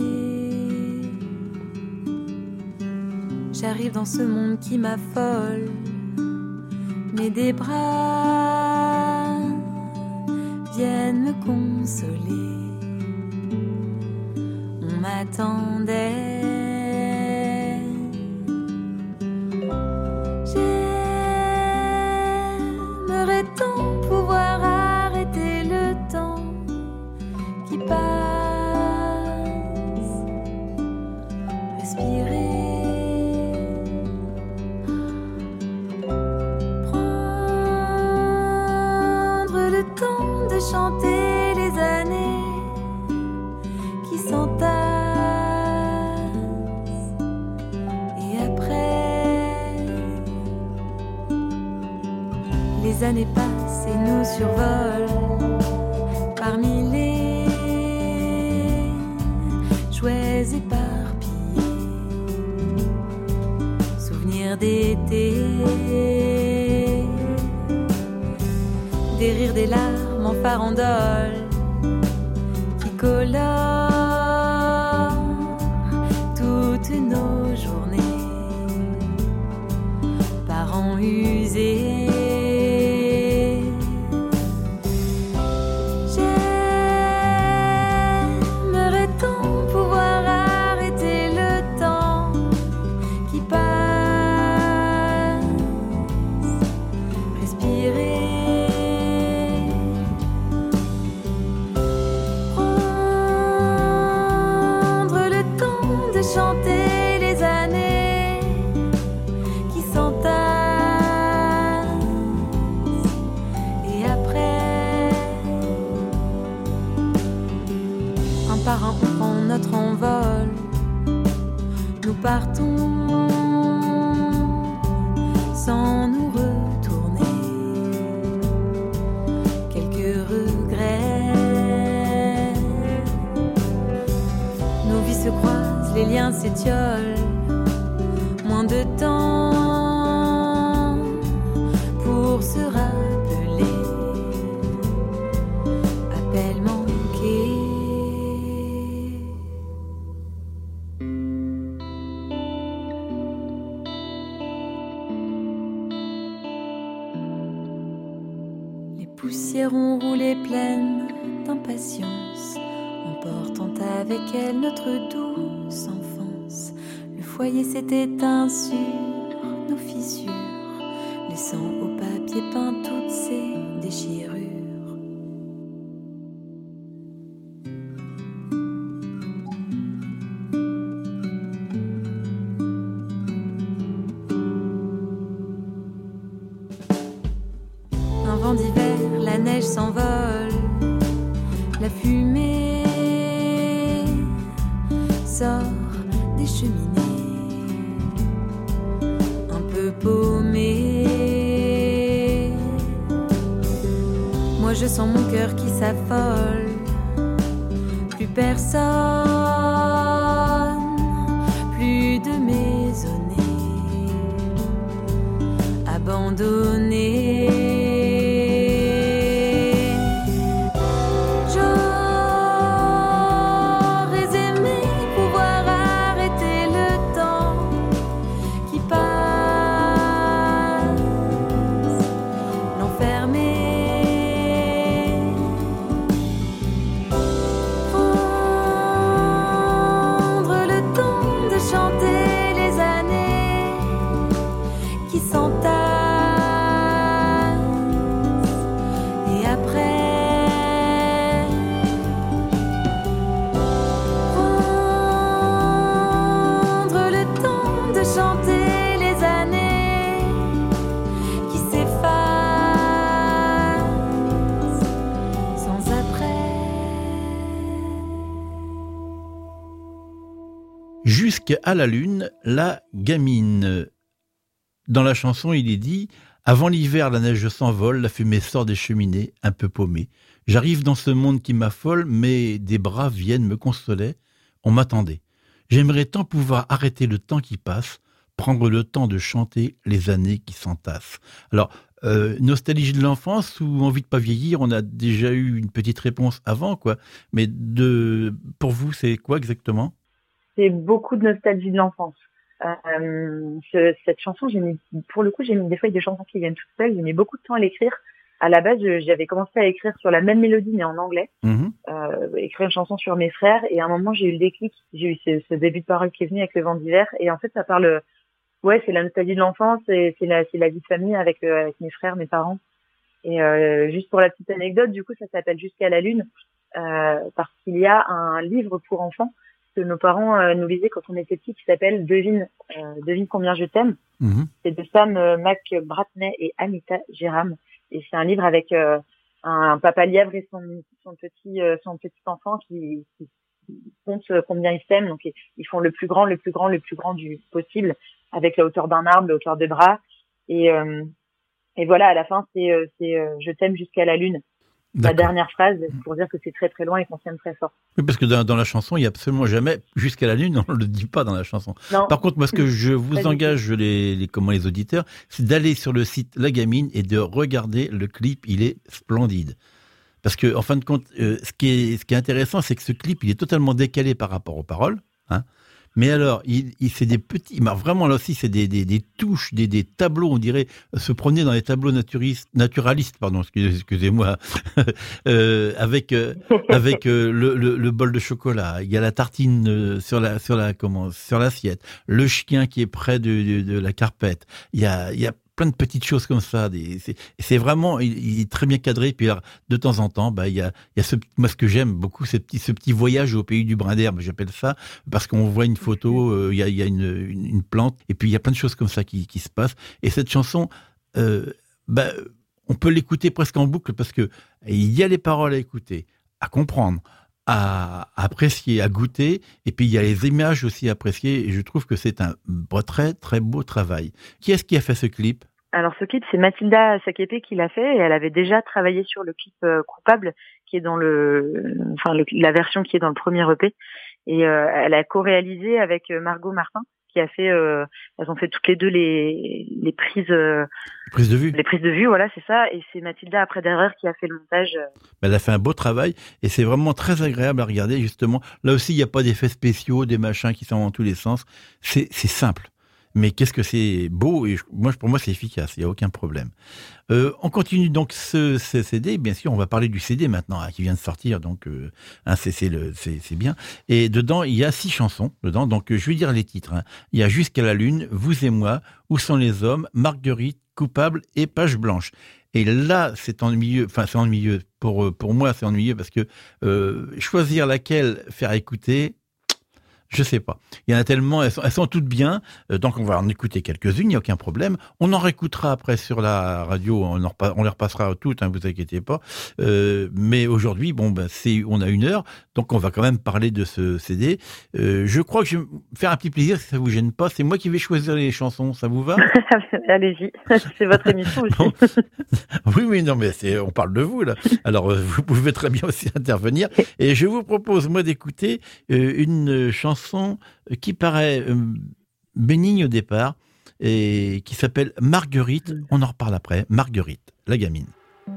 J'arrive dans ce monde qui m'affole, mais des bras consoler. On m'attendait. J'aimerais tant pouvoir arrêter le temps qui passe, respirer, prendre le temps de chanter les années qui s'entassent. Et après, les années passent et nous survolent parmi les jouets éparpillés, souvenirs d'été, des rires, des larmes en farandole qui colorent toutes nos journées, parents usés. J'aimerais tant pouvoir arrêter le temps qui passe, respirer, prendre le temps de chanter les années qui s'entassent. Et après, un par un, on prend notre envol. Nous partons sans nous retourner. Quelques regrets. Nos vies se croisent, les liens s'étiolent. Moins de temps pour se rappeler. Appel manqué. Les poussières ont roulé pleines d'impatience, emportant avec elles notre douce enfance. Le foyer s'est éteint sur nos fissures, laissant au papier peint toutes ses déchirures. Un vent d'hiver, la neige s'envole, la fumée sort des cheminées, un peu paumée. Moi je sens mon cœur qui s'affole, plus personne, plus de maisonnées, abandonnées. J'aurais aimé pouvoir arrêter le temps qui passe, l'enfermer, prendre le temps de chanter les années qui s'entassent. Et après, prendre le temps de chanter les années qui s'effacent sans après. Jusqu'à la lune, la gamine. Dans la chanson, il est dit « Avant l'hiver, la neige s'envole, la fumée sort des cheminées, un peu paumée. J'arrive dans ce monde qui m'affole, mais des bras viennent me consoler. On m'attendait. J'aimerais tant pouvoir arrêter le temps qui passe, prendre le temps de chanter les années qui s'entassent. » Alors, nostalgie de l'enfance ou envie de pas vieillir, on a déjà eu une petite réponse avant, quoi. Mais pour vous, c'est quoi exactement ? C'est beaucoup de nostalgie de l'enfance. Cette chanson, pour le coup, des fois, il y a des chansons qui viennent toutes seules. J'ai mis beaucoup de temps à l'écrire. à la base, j'avais commencé à écrire sur la même mélodie mais en anglais, Mhm. écrire une chanson sur mes frères. Et à un moment, j'ai eu le déclic, j'ai eu ce début de parole qui est venu avec Le Vent d'hiver. Et en fait, ça parle, ouais, c'est la nostalgie de l'enfance, et c'est la vie de famille avec mes frères, mes parents. Et juste pour la petite anecdote, du coup, ça s'appelle Jusqu'à la lune, parce qu'il y a un livre pour enfants que nos parents nous lisaient quand on était petits, qui s'appelle Devine combien je t'aime. Mhm. C'est de Sam McBratney et Anita Jérôme. Et c'est un livre avec un papa lièvre et son petit enfant qui compte combien ils s'aiment. Donc ils font le plus grand du possible, avec la hauteur d'un arbre, la hauteur des bras. Et voilà, à la fin, c'est je t'aime jusqu'à la lune. La D'accord. dernière phrase, pour dire que c'est très très loin et qu'on s'aime très fort. Oui, parce que dans la chanson, il n'y a absolument jamais jusqu'à la lune, on ne le dit pas dans la chanson. Non. Par contre, moi, ce que je Pas vous du engage, les auditeurs, c'est d'aller sur le site La Gamine et de regarder le clip. Il est splendide. Parce que, en fin de compte, ce qui est intéressant, c'est que ce clip, il est totalement décalé par rapport aux paroles, hein. Mais alors, il fait des petits, bah vraiment là aussi, c'est des touches, des tableaux, on dirait se promener dans les tableaux naturalistes, pardon, excusez-moi, avec le bol de chocolat. Il y a la tartine sur l'assiette, le chien qui est près de la carpette. Il y a plein de petites choses comme ça. C'est vraiment, il est très bien cadré. Puis alors, de temps en temps, bah il y a moi ce que j'aime beaucoup, ce petit voyage au pays du brin d'herbe, j'appelle ça, parce qu'on voit une photo, il y a une plante, et puis il y a plein de choses comme ça qui se passent. Et cette chanson, bah on peut l'écouter presque en boucle parce que il y a les paroles à écouter, à comprendre, à apprécier, à goûter, et puis il y a les images aussi à apprécier, et je trouve que c'est un très très beau travail. Qui est-ce qui a fait ce clip ? Alors ce clip, c'est Mathilda Sakepe qui l'a fait, et elle avait déjà travaillé sur le clip Coupable, qui est dans la version qui est dans le premier EP, et elle a co-réalisé avec Margot Martin, qui a fait, elles ont fait toutes les deux les prises Prise de vue. Les prises de vue, voilà, c'est ça. Et c'est Mathilda après derrière qui a fait le montage. Elle a fait un beau travail et c'est vraiment très agréable à regarder, justement. Là aussi, il n'y a pas d'effets spéciaux, des machins qui sont dans tous les sens. C'est simple. Mais qu'est-ce que c'est beau, et pour moi c'est efficace, il n'y a aucun problème. On continue donc ce CD, bien sûr on va parler du CD maintenant, hein, qui vient de sortir, donc c'est bien. Et dedans il y a 6 chansons, donc je vais dire les titres. Hein. Il y a Jusqu'à la lune, Vous et moi, Où sont les hommes, Marguerite, Coupable et Page blanche. Et là, c'est ennuyeux. Enfin, c'est ennuyeux. Pour moi, c'est ennuyeux parce que choisir laquelle faire écouter, je sais pas. Il y en a tellement, elles sont toutes bien. Donc on va en écouter quelques-unes, il n'y a aucun problème. On en réécoutera après sur la radio, on les repassera toutes, hein, vous inquiétez pas. Mais aujourd'hui, on a 1 heure, donc on va quand même parler de ce CD. Je crois que je vais me faire un petit plaisir, si ça vous gêne pas. C'est moi qui vais choisir les chansons, ça vous va ? Allez-y, c'est votre émission aussi. Bon. Oui, non, mais on parle de vous là. Alors vous pouvez très bien aussi intervenir. Et je vous propose moi d'écouter une chanson qui paraît bénigne au départ et qui s'appelle Marguerite. On en reparle après. Marguerite, La Gamine.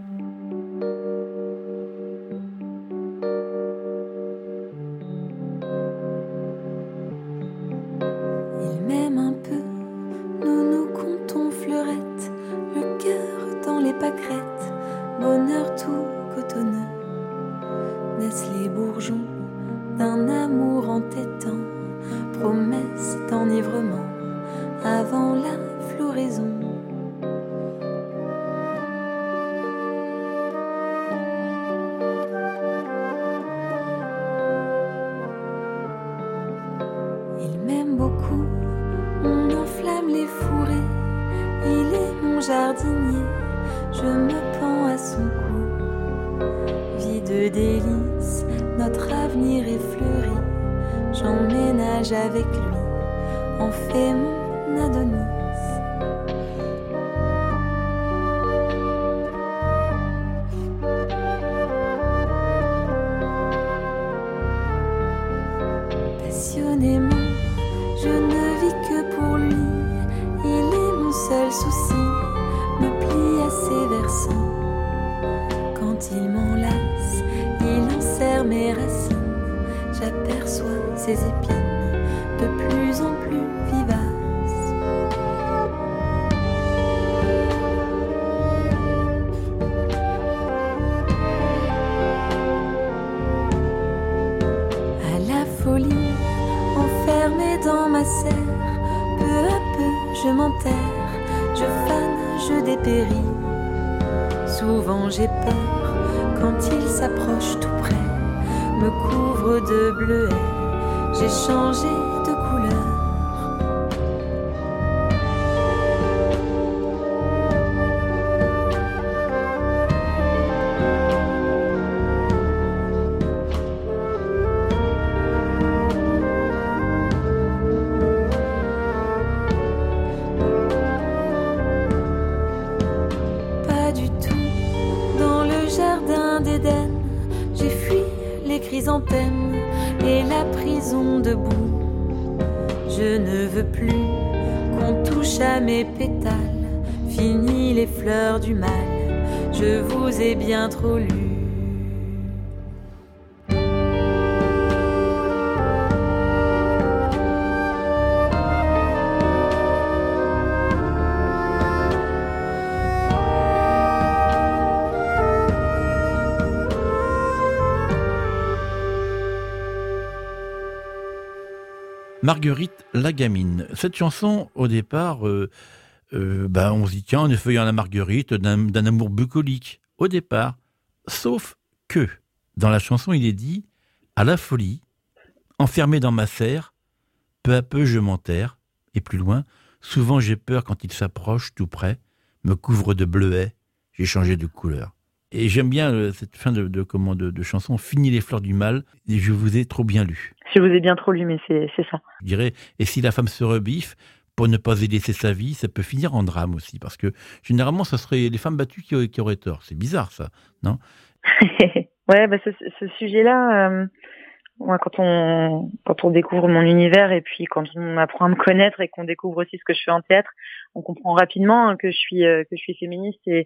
Il m'aime un peu, nous comptons fleurettes, le cœur dans les pâquerettes, bonheur tout cotonneux. Naissent les bourgeons d'un amour entêtant, promesse d'enivrement avant la floraison. Il m'aime beaucoup, on enflamme les fourrés, il est mon jardinier, je me pends à son cou. Vie de délices, notre avenir est fleuri, j'emménage avec lui, en fait mon Adonis. Passionnément, je ne vis que pour lui, il est mon seul souci, me plie à ses versants. Quand il m'enlace, il enserre mes racines, j'aperçois ses épines de plus en plus vivaces. macère, peu à peu je m'enterre, je fane, je dépéris. Souvent j'ai peur quand il s'approche tout près, me couvre de bleuets, j'ai changé de couleur. Pas du tout, dans le jardin d'Éden, j'ai fui les chrysanthèmes et la prison debout. Je ne veux plus qu'on touche à mes pétales, fini les fleurs du mal, je vous ai bien trop lu. Marguerite la gamine. Cette chanson, au départ, on se dit, tiens, on est feuillant la Marguerite d'un amour bucolique. Au départ. Sauf que, dans la chanson, il est dit, à la folie, enfermé dans ma serre, peu à peu je m'enterre, et plus loin, souvent j'ai peur quand il s'approche tout près, me couvre de bleuets, j'ai changé de couleur. Et j'aime bien cette fin de chanson, fini les fleurs du mal, et je vous ai trop bien lu. Je vous ai bien trop lu, mais c'est ça. Je dirais, et si la femme se rebiffe, pour ne pas y laisser sa vie, ça peut finir en drame aussi, parce que généralement, ça serait les femmes battues qui auraient tort. C'est bizarre, ça, non? Ouais, ce sujet-là, moi, quand on découvre mon univers et puis quand on apprend à me connaître et qu'on découvre aussi ce que je fais en théâtre, on comprend rapidement que je suis féministe et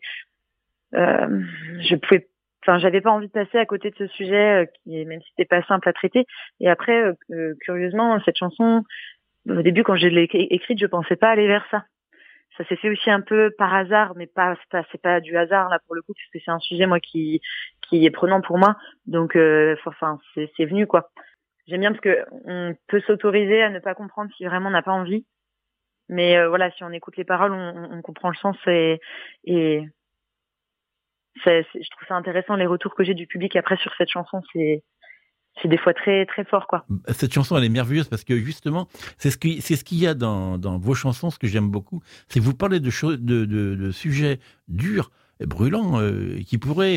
j'avais pas envie de passer à côté de ce sujet même si c'était pas simple à traiter. Et après, curieusement, cette chanson, au début, quand je l'ai écrite, je pensais pas aller vers ça. Ça s'est fait aussi un peu par hasard, mais c'est pas du hasard là pour le coup, parce que c'est un sujet moi qui est prenant pour moi. Donc, c'est venu quoi. J'aime bien parce que on peut s'autoriser à ne pas comprendre si vraiment on n'a pas envie. Mais voilà, si on écoute les paroles, on comprend le sens et je trouve ça intéressant, les retours que j'ai du public après sur cette chanson, c'est des fois très très fort quoi. Cette chanson elle est merveilleuse parce que justement c'est ce qu'il y a dans vos chansons, ce que j'aime beaucoup, c'est que vous parlez de sujets durs et brûlants qui pourraient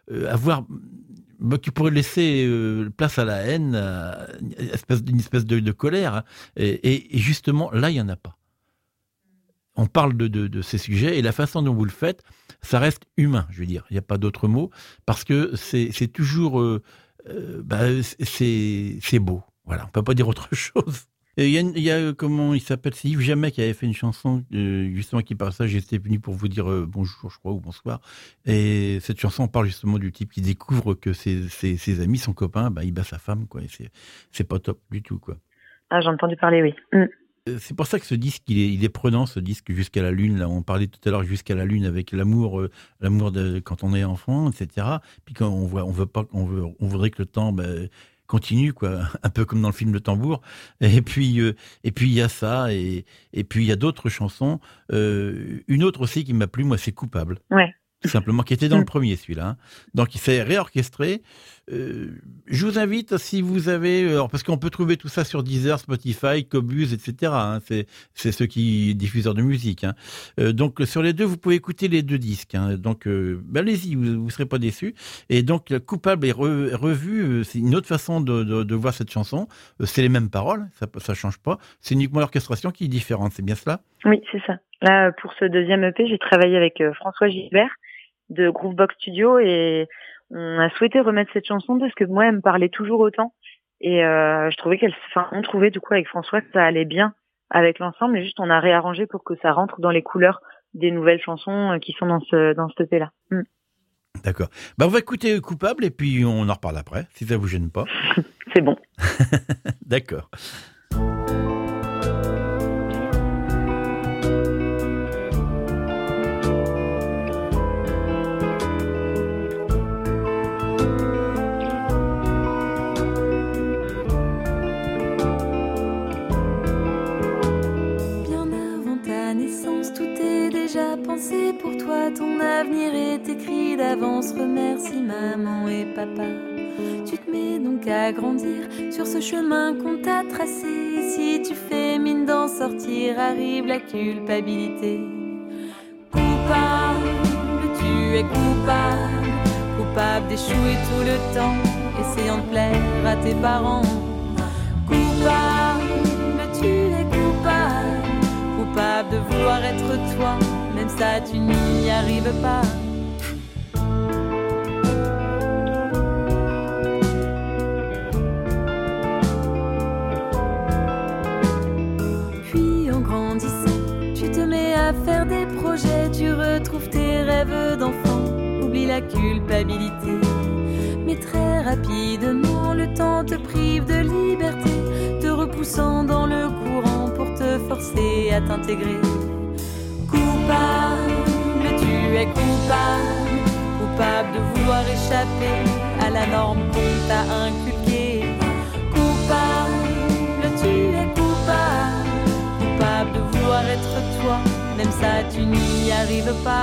qui pourraient laisser place à la haine, à une espèce de colère, hein. Et justement là il y en a pas. On parle de ces sujets et la façon dont vous le faites, ça reste humain, je veux dire. Il n'y a pas d'autre mot parce que c'est toujours, c'est beau. Voilà, on peut pas dire autre chose. Et il y a comment il s'appelle, c'est Yves Jamais qui avait fait une chanson justement qui parle ça. J'étais venu pour vous dire bonjour, je crois, ou bonsoir. Et cette chanson parle justement du type qui découvre que ses amis, son copain, il bat sa femme, quoi. Et c'est pas top du tout, quoi. Ah, j'ai entendu parler, oui. C'est pour ça que ce disque, il est prenant, ce disque Jusqu'à la Lune. Là, on parlait tout à l'heure Jusqu'à la Lune avec l'amour de quand on est enfant, etc. Puis quand on voudrait que le temps continue, quoi, un peu comme dans le film Le Tambour. Et puis il y a ça, et puis il y a d'autres chansons. Une autre aussi qui m'a plu, moi, c'est Coupable. Ouais. Tout simplement, qui était dans le premier, celui-là. Hein. Donc, il s'est réorchestré. Je vous invite, si vous avez... parce qu'on peut trouver tout ça sur Deezer, Spotify, Qobuz, etc. Hein, c'est ceux qui diffuseurs de musique. Hein. Donc, sur les deux, vous pouvez écouter les deux disques. Hein. Donc, allez-y, vous ne serez pas déçus. Et donc, Coupable est revu. C'est une autre façon de voir cette chanson. C'est les mêmes paroles, ça change pas. C'est uniquement l'orchestration qui est différente. C'est bien cela? Oui, c'est ça. Là, pour ce deuxième EP, j'ai travaillé avec François Gilbert de Groovebox Studio et on a souhaité remettre cette chanson parce que moi elle me parlait toujours autant et je trouvais on trouvait du coup avec François que ça allait bien avec l'ensemble, mais juste on a réarrangé pour que ça rentre dans les couleurs des nouvelles chansons qui sont dans ce EP là. D'accord. On va écouter Coupable et puis on en reparle après si ça vous gêne pas. C'est bon. D'accord. et t'écris d'avance remercie maman et papa. Tu te mets donc à grandir sur ce chemin qu'on t'a tracé. Si tu fais mine d'en sortir, arrive la culpabilité. Coupable, tu es coupable, coupable d'échouer tout le temps, essayant de plaire à tes parents. Coupable, tu es coupable, coupable de vouloir être toi, même ça tu n'y arrives pas. Puis en grandissant, tu te mets à faire des projets, tu retrouves tes rêves d'enfant, oublie la culpabilité. Mais très rapidement, le temps te prive de liberté, te repoussant dans le courant pour te forcer à t'intégrer. Coupable, tu es coupable, coupable de vouloir échapper à la norme qu'on t'a inculquée. Coupable, tu es coupable, coupable de vouloir être toi, même ça tu n'y arrives pas.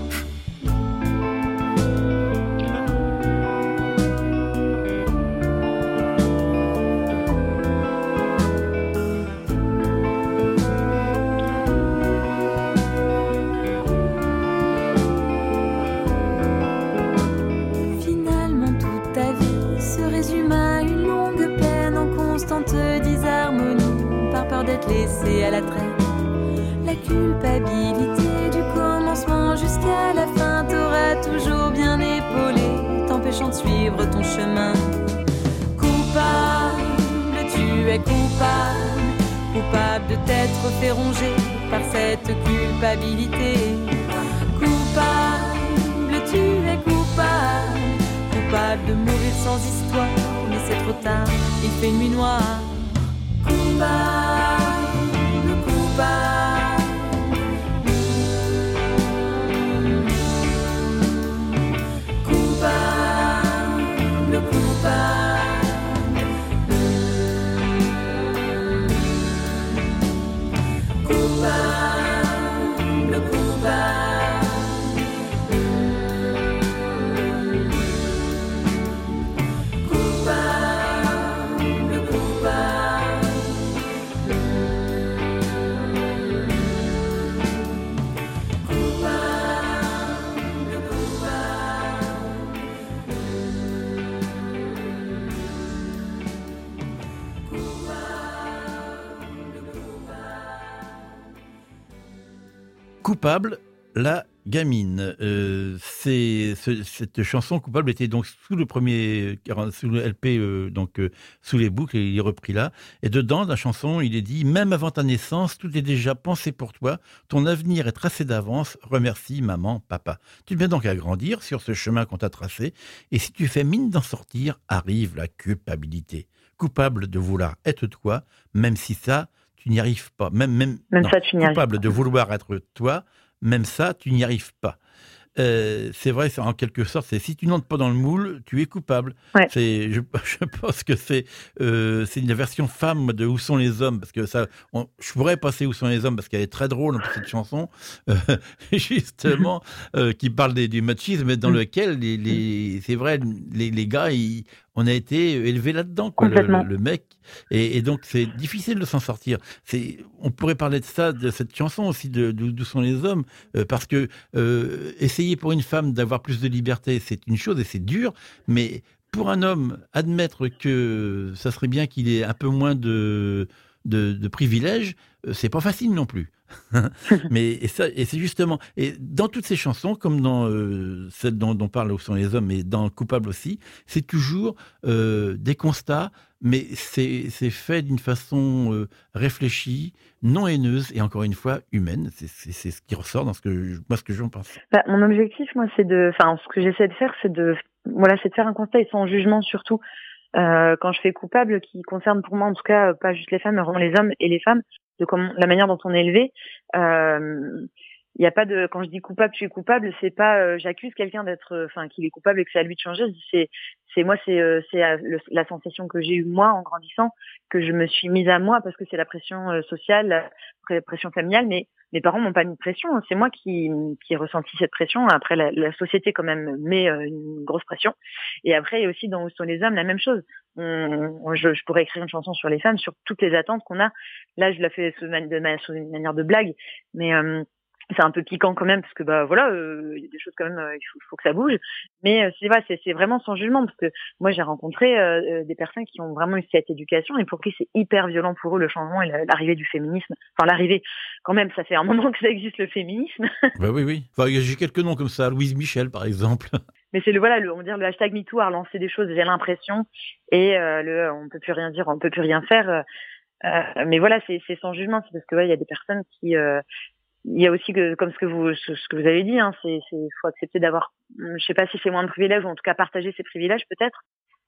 Laissé à la traîne, la culpabilité du commencement jusqu'à la fin t'aura toujours bien épaulé, t'empêchant de suivre ton chemin. Coupable, tu es coupable, coupable de t'être fait ronger par cette culpabilité. Coupable, tu es coupable, coupable de mourir sans histoire, mais c'est trop tard, il fait une nuit noire. Coupable, coupable, coupable, coupable, coupable, coupable. Coupable, la gamine. Cette chanson Coupable était donc sous le LP, sous les boucles, et il est repris là. Et dedans, dans la chanson, il est dit « Même avant ta naissance, tout est déjà pensé pour toi. Ton avenir est tracé d'avance. Remercie maman, papa. » Tu te mets donc à grandir sur ce chemin qu'on t'a tracé. Et si tu fais mine d'en sortir, arrive la culpabilité. Coupable de vouloir être toi, même si ça, tu n'y arrives pas. Même ça, tu n'y arrives pas. Coupable de vouloir être toi, même ça, tu n'y arrives pas. C'est vrai, en quelque sorte, c'est si tu n'entres pas dans le moule, tu es coupable. Ouais. Je pense que c'est une version femme de Où sont les hommes, parce que je pourrais passer Où sont les hommes, parce qu'elle est très drôle, cette chanson, justement, qui parle du machisme, mais dans lequel c'est vrai, les gars, on a été élevé là-dedans, quoi, le mec, et donc c'est difficile de s'en sortir. On pourrait parler de ça, de cette chanson aussi, d'où sont les hommes, parce que essayer pour une femme d'avoir plus de liberté, c'est une chose et c'est dur, mais pour un homme, admettre que ça serait bien qu'il ait un peu moins de privilèges, c'est pas facile non plus. Et c'est justement, et dans toutes ces chansons, comme dans celle dont parle Où sont les hommes, et dans Coupable aussi, c'est toujours des constats, mais c'est fait d'une façon réfléchie, non haineuse et encore une fois humaine. C'est ce qui ressort dans ce que j'en pense. Mon objectif, moi, ce que j'essaie de faire, c'est de faire un constat et sans jugement surtout. Quand je fais Coupable, qui concerne pour moi en tout cas pas juste les femmes, mais vraiment les hommes et les femmes, de la manière dont on est élevé. il y a pas de, quand je dis coupable, tu es coupable, c'est pas, j'accuse quelqu'un d'être, enfin, qu'il est coupable et que c'est à lui de changer. Je dis, c'est moi, c'est la sensation que j'ai eue moi en grandissant, que je me suis mise à moi parce que c'est la pression sociale, la pression familiale, mais mes parents m'ont pas mis de pression, c'est moi qui ai ressenti cette pression. Après, la société quand même met une grosse pression. Et après, il y a aussi dans Où sont les hommes la même chose. Je pourrais écrire une chanson sur les femmes, sur toutes les attentes qu'on a. Là, je la fais sous une manière de blague, mais c'est un peu piquant quand même parce que voilà, il y a des choses quand même, il faut que ça bouge. Mais c'est vraiment sans jugement parce que moi j'ai rencontré des personnes qui ont vraiment eu cette éducation et pour qui c'est hyper violent pour eux le changement et l'arrivée du féminisme. Enfin l'arrivée, quand même, ça fait un moment que ça existe le féminisme. Bah oui. Enfin, j'ai quelques noms comme ça, Louise Michel par exemple. Mais c'est on va dire le hashtag MeToo a relancé des choses, j'ai l'impression, et on peut plus rien dire, on peut plus rien faire. Mais voilà, c'est sans jugement, c'est parce que il y a des personnes qui il y a aussi que, comme ce que vous avez dit, hein, faut accepter d'avoir, je sais pas si c'est moins de privilèges ou en tout cas partager ses privilèges peut-être.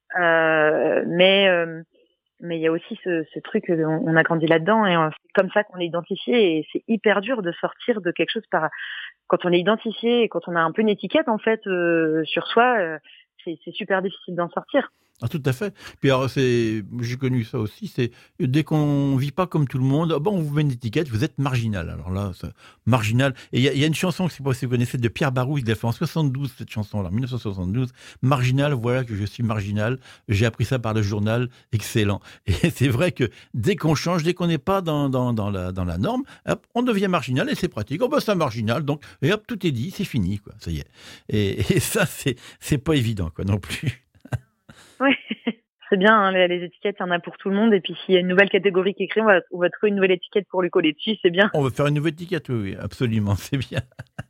Mais il y a aussi ce truc, on a grandi là-dedans et c'est comme ça qu'on est identifié et c'est hyper dur de sortir de quelque chose quand on est identifié et quand on a un peu une étiquette en fait sur soi, c'est super difficile d'en sortir. Ah, tout à fait. Puis alors, j'ai connu ça aussi, c'est dès qu'on vit pas comme tout le monde, on vous met une étiquette, vous êtes marginal. Alors là, marginal. Et il y a une chanson, je sais pas si vous connaissez, de Pierre Barousse, il l'a fait en 72, cette chanson-là, 1972. Marginal, voilà que je suis marginal. J'ai appris ça par le journal, excellent. Et c'est vrai que dès qu'on change, dès qu'on n'est pas dans la norme, hop, on devient marginal et c'est pratique. C'est un marginal, donc, et hop, tout est dit, c'est fini, quoi. Ça y est. Et ça, c'est pas évident, quoi, non plus. Oui, c'est bien, hein, les étiquettes, il y en a pour tout le monde. Et puis, s'il y a une nouvelle catégorie qui est créée, on va trouver une nouvelle étiquette pour lui coller dessus, c'est bien. On va faire une nouvelle étiquette, oui, absolument, c'est bien.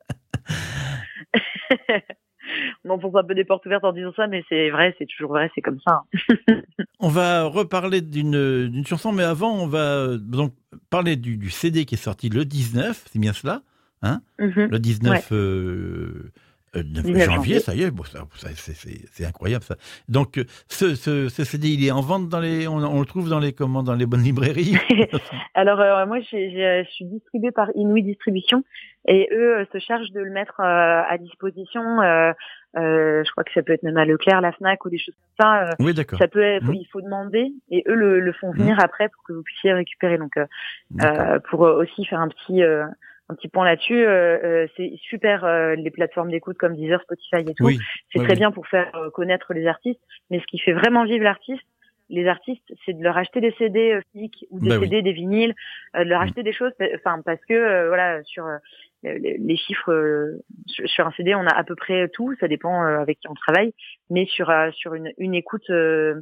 Non, pourquoi un peu des portes ouvertes en disant ça, mais c'est vrai, c'est toujours vrai, c'est comme ça. On va reparler d'une chanson, mais avant, on va donc parler du CD qui est sorti le 19, c'est bien cela, hein? Le 19... Ouais. 9 janvier, ça y est, c'est incroyable ça. Donc ce CD, il est en vente on le trouve dans les bonnes librairies. Alors moi, je suis distribuée par Inouï Distribution et eux se chargent de le mettre à disposition. Je crois que ça peut être même à Leclerc, la Fnac ou des choses comme ça. Oui, d'accord. Ça peut être, il faut demander et eux le font venir après pour que vous puissiez récupérer. Donc pour aussi faire un petit point là-dessus, c'est super les plateformes d'écoute comme Deezer, Spotify et tout. Oui, c'est très bien pour faire connaître les artistes, mais ce qui fait vraiment vivre les artistes, c'est de leur acheter des CD physiques ou des CD, des vinyles, de leur acheter des choses, parce que voilà, sur les chiffres sur un CD, on a à peu près tout, ça dépend avec qui on travaille, mais sur une écoute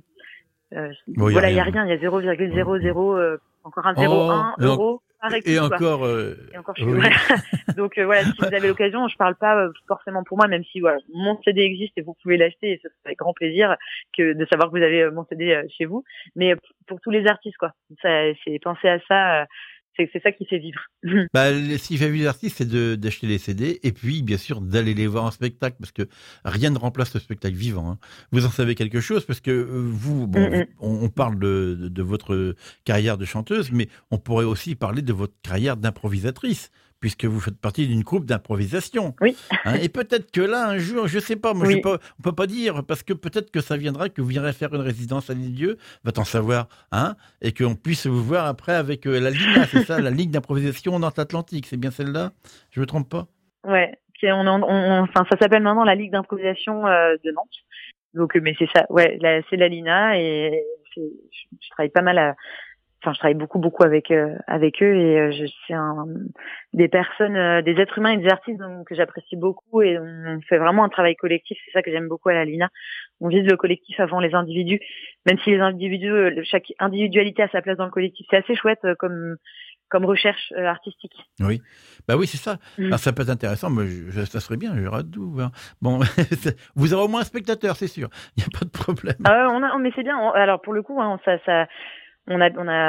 voilà, il y a rien, il y a 0,00 encore un 0,1 euro. Et encore, oui. Donc voilà, si vous avez l'occasion, je parle pas forcément pour moi, même si voilà, mon CD existe et vous pouvez l'acheter et ça fait grand plaisir de savoir que vous avez mon CD chez vous. Mais pour tous les artistes, quoi, c'est penser à ça. C'est ça qui fait vivre. Ce qui fait vivre les artistes, c'est d'acheter les CD et puis, bien sûr, d'aller les voir en spectacle parce que rien ne remplace le spectacle vivant. Hein. Vous en savez quelque chose parce que vous, on parle de votre carrière de chanteuse, mais on pourrait aussi parler de votre carrière d'improvisatrice puisque vous faites partie d'une troupe d'improvisation. Oui. Hein, et peut-être que là, un jour, je sais pas, moi, on peut pas dire, parce que peut-être que ça viendra, que vous viendrez faire une résidence à l'Île-Dieu, va-t-en savoir, hein, et qu'on puisse vous voir après avec la LINA, c'est ça, la Ligue d'improvisation Nord-Atlantique, c'est bien celle-là? Je me trompe pas? Ouais, ça s'appelle maintenant la Ligue d'improvisation de Nantes. Donc, mais c'est ça, ouais, c'est la LINA et je travaille pas mal je travaille beaucoup avec eux et je suis des personnes, des êtres humains et des artistes que j'apprécie beaucoup et on fait vraiment un travail collectif. C'est ça que j'aime beaucoup à la LINA. On vise le collectif avant les individus, même si les individus, chaque individualité a sa place dans le collectif. C'est assez chouette comme recherche artistique. Oui, oui, c'est ça. Alors, ça peut être intéressant, mais ça serait bien, j'aurais hâte de vous voir. Bon, vous aurez au moins un spectateur, c'est sûr. Il n'y a pas de problème. Mais c'est bien. Alors pour le coup, hein, on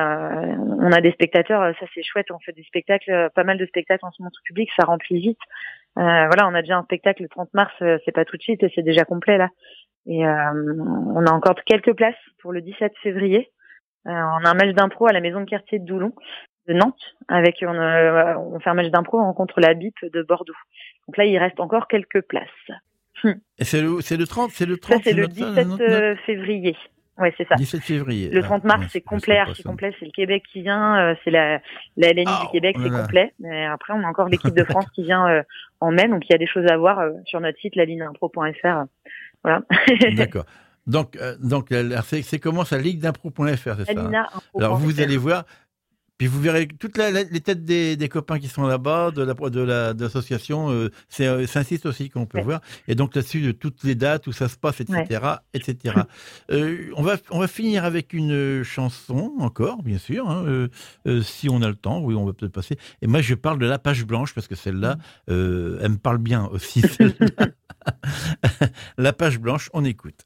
a des spectateurs, ça c'est chouette, on fait des spectacles, pas mal de spectacles en ce moment tout public, ça remplit vite. Voilà, on a déjà un spectacle le 30 mars, c'est pas tout de suite et c'est déjà complet là. Et on a encore quelques places pour le 17 février. On a un match d'impro à la maison de quartier de Doulon. de Nantes. On fait un match d'impro, on rencontre la BIP de Bordeaux. Donc là, il reste encore quelques places. Et c'est le 30, Ça, c'est le 17 février. Ouais, c'est ça. 17 février. Le 30 mars, ouais, c'est complet, archi complet. C'est le Québec qui vient. C'est la LNI du Québec, c'est complet. Mais après, on a encore l'équipe de France qui vient en mai. Donc, il y a des choses à voir sur notre site, laligneimpro.fr. Voilà. D'accord. Donc, c'est comment ça, ligue d'impro.fr, c'est ça? Alors, vous Impro.fr. allez voir, puis vous verrez toutes les têtes des copains qui sont là-bas, de l'association, c'est Saint-Cyst aussi qu'on peut voir. Et donc là-dessus, toutes les dates, où ça se passe, etc., etc. On va finir avec une chanson encore, bien sûr, hein, si on a le temps. Oui, on va peut-être passer. Et moi, je parle de La Page Blanche parce que celle-là, elle me parle bien aussi. Celle-là. La Page Blanche, on écoute.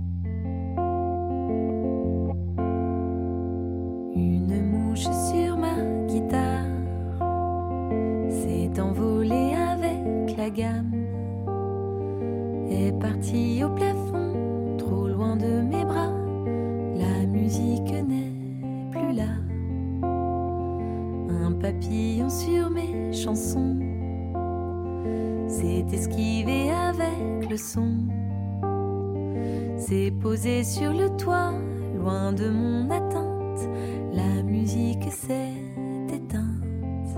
Une mouche sur ma guitare s'est envolée avec la gamme, est partie au plafond, trop loin de mes bras. La musique n'est plus là. Un papillon sur mes chansons s'est esquivé avec le son, s'est posé sur le toit, loin de mon atteinte. La musique s'est éteinte.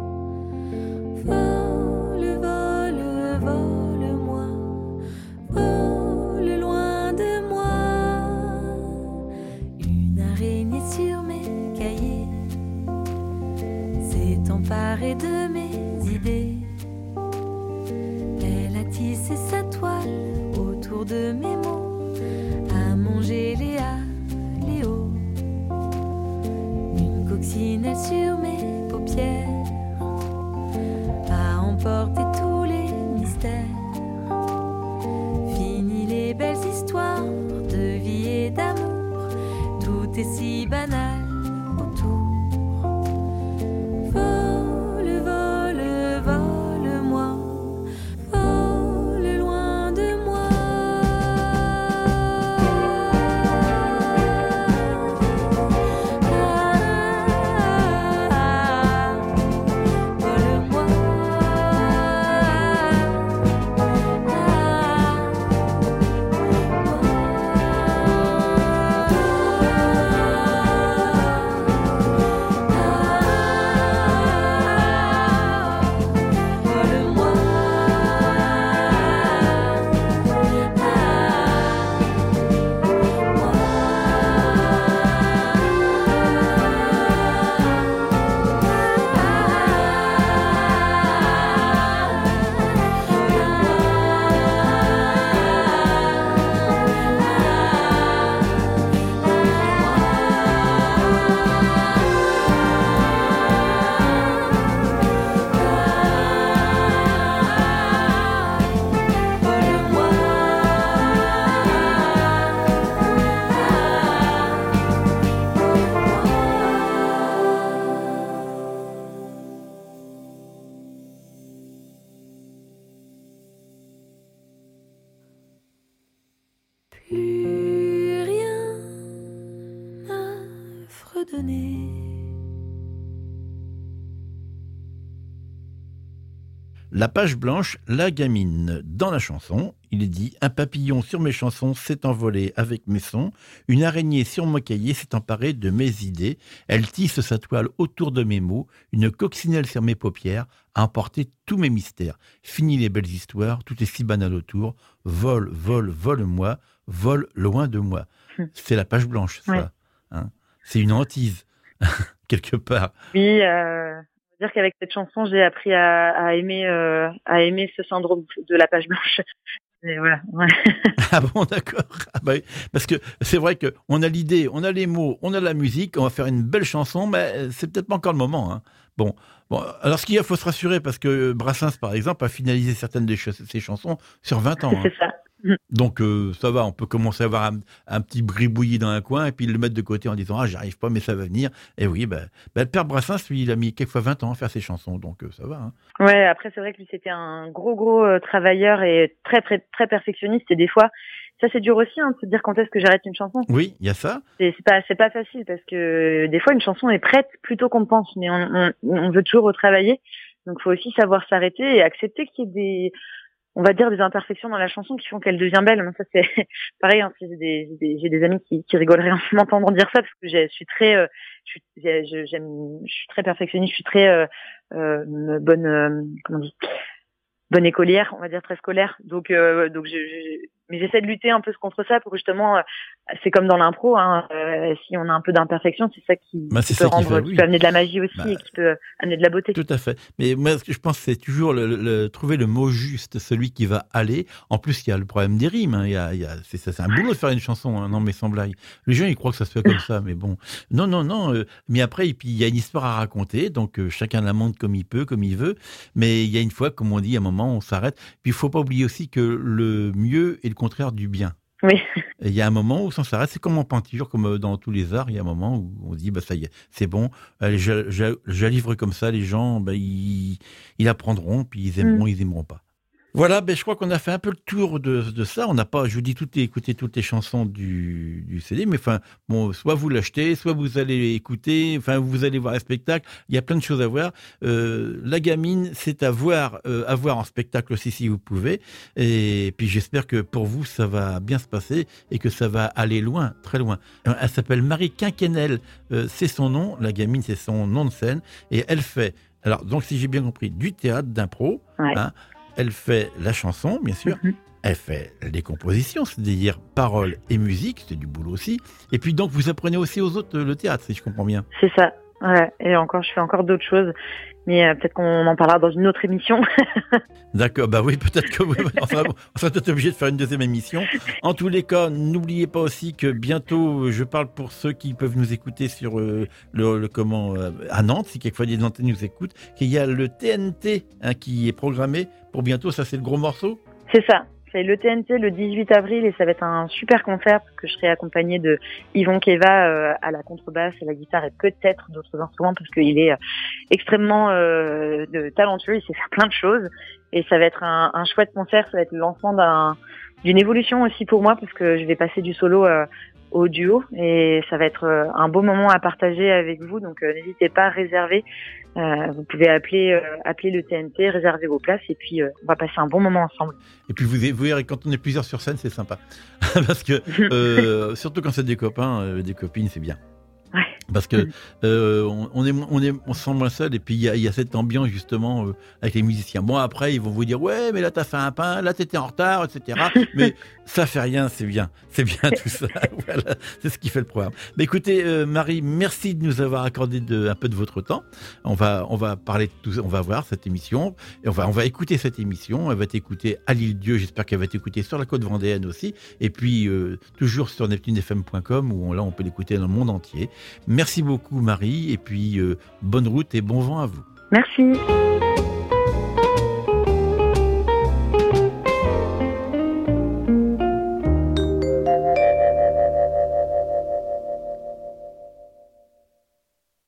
Vole, vole, vole-moi, vole loin de moi. Une araignée sur mes cahiers s'est emparée de mes idées. Elle a tissé sa toile autour de mes mots, a mangé les aléos. Coccinelle sur mes paupières a emporté tous les mystères. Fini les belles histoires de vie et d'amour, tout est si banal autour. Vole, vole, vole-moi, vole loin de moi. Plus rien à fredonner. La Page Blanche, la gamine. Dans la chanson, il est dit « Un papillon sur mes chansons s'est envolé avec mes sons. Une araignée sur mon cahier s'est emparée de mes idées. Elle tisse sa toile autour de mes mots. Une coccinelle sur mes paupières a emporté tous mes mystères. Fini les belles histoires, tout est si banal autour. Vole, vole, vole-moi, vole loin de moi. » C'est la Page Blanche, ça. Ouais. Hein, c'est une hantise, quelque part. Oui, dire qu'avec cette chanson, j'ai appris à aimer ce syndrome de la page blanche. Et voilà. Ouais. Ah bon, d'accord. Ah bah oui. Parce que c'est vrai qu'on a l'idée, on a les mots, on a la musique, on va faire une belle chanson, mais c'est peut-être pas encore le moment. Hein. Bon, alors ce qu'il y a, faut se rassurer, parce que Brassens, par exemple, a finalisé certaines de ses chansons sur 20 ans. Hein. C'est ça. Donc ça va, on peut commencer à avoir un petit bribouillis dans un coin et puis le mettre de côté en disant « Ah, j'y arrive pas, mais ça va venir ». Et oui, le père Brassens, lui, il a mis quelquefois 20 ans à faire ses chansons, donc ça va. Hein. Ouais, après, c'est vrai que lui, c'était un gros travailleur et très, très, très perfectionniste. Et des fois, ça c'est dur aussi, hein, de se dire quand est-ce que j'arrête une chanson. Oui, il y a ça. C'est pas facile parce que des fois une chanson est prête plus tôt qu'on ne pense, mais on veut toujours retravailler. Donc faut aussi savoir s'arrêter et accepter qu'il y ait on va dire des imperfections dans la chanson qui font qu'elle devient belle. Ça c'est pareil, hein, j'ai des amis qui rigoleraient en m'entendant dire ça parce que je suis très je suis très perfectionniste, je suis très comment on dit, bonne écolière, on va dire très scolaire. Donc mais j'essaie de lutter un peu contre ça pour justement, c'est comme dans l'impro, hein, si on a un peu d'imperfection, c'est ça qui peut amener de la magie aussi et qui peut amener de la beauté. Tout à fait. Mais moi, ce que je pense, c'est toujours trouver le mot juste, celui qui va aller. En plus, il y a le problème des rimes. Hein. C'est un boulot de faire une chanson. Hein. Non, mais sans blague. Les gens, ils croient que ça se fait comme ça, mais bon. Non. Mais après, et puis, il y a une histoire à raconter. Donc, chacun la monte comme il peut, comme il veut. Mais il y a une fois, comme on dit, à un moment, on s'arrête. Puis, il faut pas oublier aussi que le mieux est le contraire du bien. Oui. Et il y a un moment où ça s'arrête, c'est comme en peinture, comme dans tous les arts, il y a un moment où on dit, ça y est, c'est bon, allez, je livre comme ça, les gens, ils apprendront, puis ils aimeront pas. Voilà, je crois qu'on a fait un peu le tour de ça. On n'a pas, je vous dis, écouter toutes les chansons du CD, mais enfin, bon, soit vous l'achetez, soit vous allez écouter, enfin, vous allez voir un spectacle. Il y a plein de choses à voir. La gamine, c'est à voir en spectacle aussi si vous pouvez. Et puis j'espère que pour vous, ça va bien se passer et que ça va aller loin, très loin. Elle s'appelle Marie Quinquennel, c'est son nom. La gamine, c'est son nom de scène, et elle fait. Alors, donc, si j'ai bien compris, du théâtre, d'impro. Ouais. Hein, elle fait la chanson, bien sûr. Elle fait les compositions, c'est-à-dire paroles et musique, c'est du boulot aussi. Et puis donc, vous apprenez aussi aux autres le théâtre, si je comprends bien. C'est ça. Ouais. Et je fais encore d'autres choses. Mais peut-être qu'on en parlera dans une autre émission. D'accord, oui, peut-être que on sera peut-être obligé de faire une deuxième émission. En tous les cas, n'oubliez pas aussi que bientôt, je parle pour ceux qui peuvent nous écouter sur à Nantes, si quelquefois des antennes nous écoutent, qu'il y a le TNT qui est programmé pour bientôt. Ça, c'est le gros morceau. C'est ça. C'est le TNT le 18 avril et ça va être un super concert parce que je serai accompagnée de Yvon Keva à la contrebasse, à la guitare et peut-être d'autres instruments parce qu'il est extrêmement talentueux, il sait faire plein de choses et ça va être un chouette concert, ça va être le lancement d'une évolution aussi pour moi parce que je vais passer du solo au duo et ça va être un beau moment à partager avec vous, donc n'hésitez pas à réserver. Vous pouvez appeler le TNT, réserver vos places et puis on va passer un bon moment ensemble. Et puis vous verrez, quand on est plusieurs sur scène, c'est sympa. Parce que surtout quand c'est des copains, des copines, c'est bien. Ouais. Parce que on se sent moins seul et puis il y a cette ambiance justement avec les musiciens. Bon, après ils vont vous dire ouais mais là t'as fait un pain, là t'étais en retard, etc. Mais ça fait rien, c'est bien tout ça. Voilà, c'est ce qui fait le programme. Mais écoutez Marie, merci de nous avoir accordé un peu de votre temps. On va parler de tout ça, on va voir cette émission et on va écouter cette émission. Elle va être écoutée à l'Île-Dieu, j'espère qu'elle va être écoutée sur la côte vendéenne aussi et puis toujours sur neptunefm.com où là on peut l'écouter dans le monde entier. Merci beaucoup Marie et puis bonne route et bon vent à vous. Merci.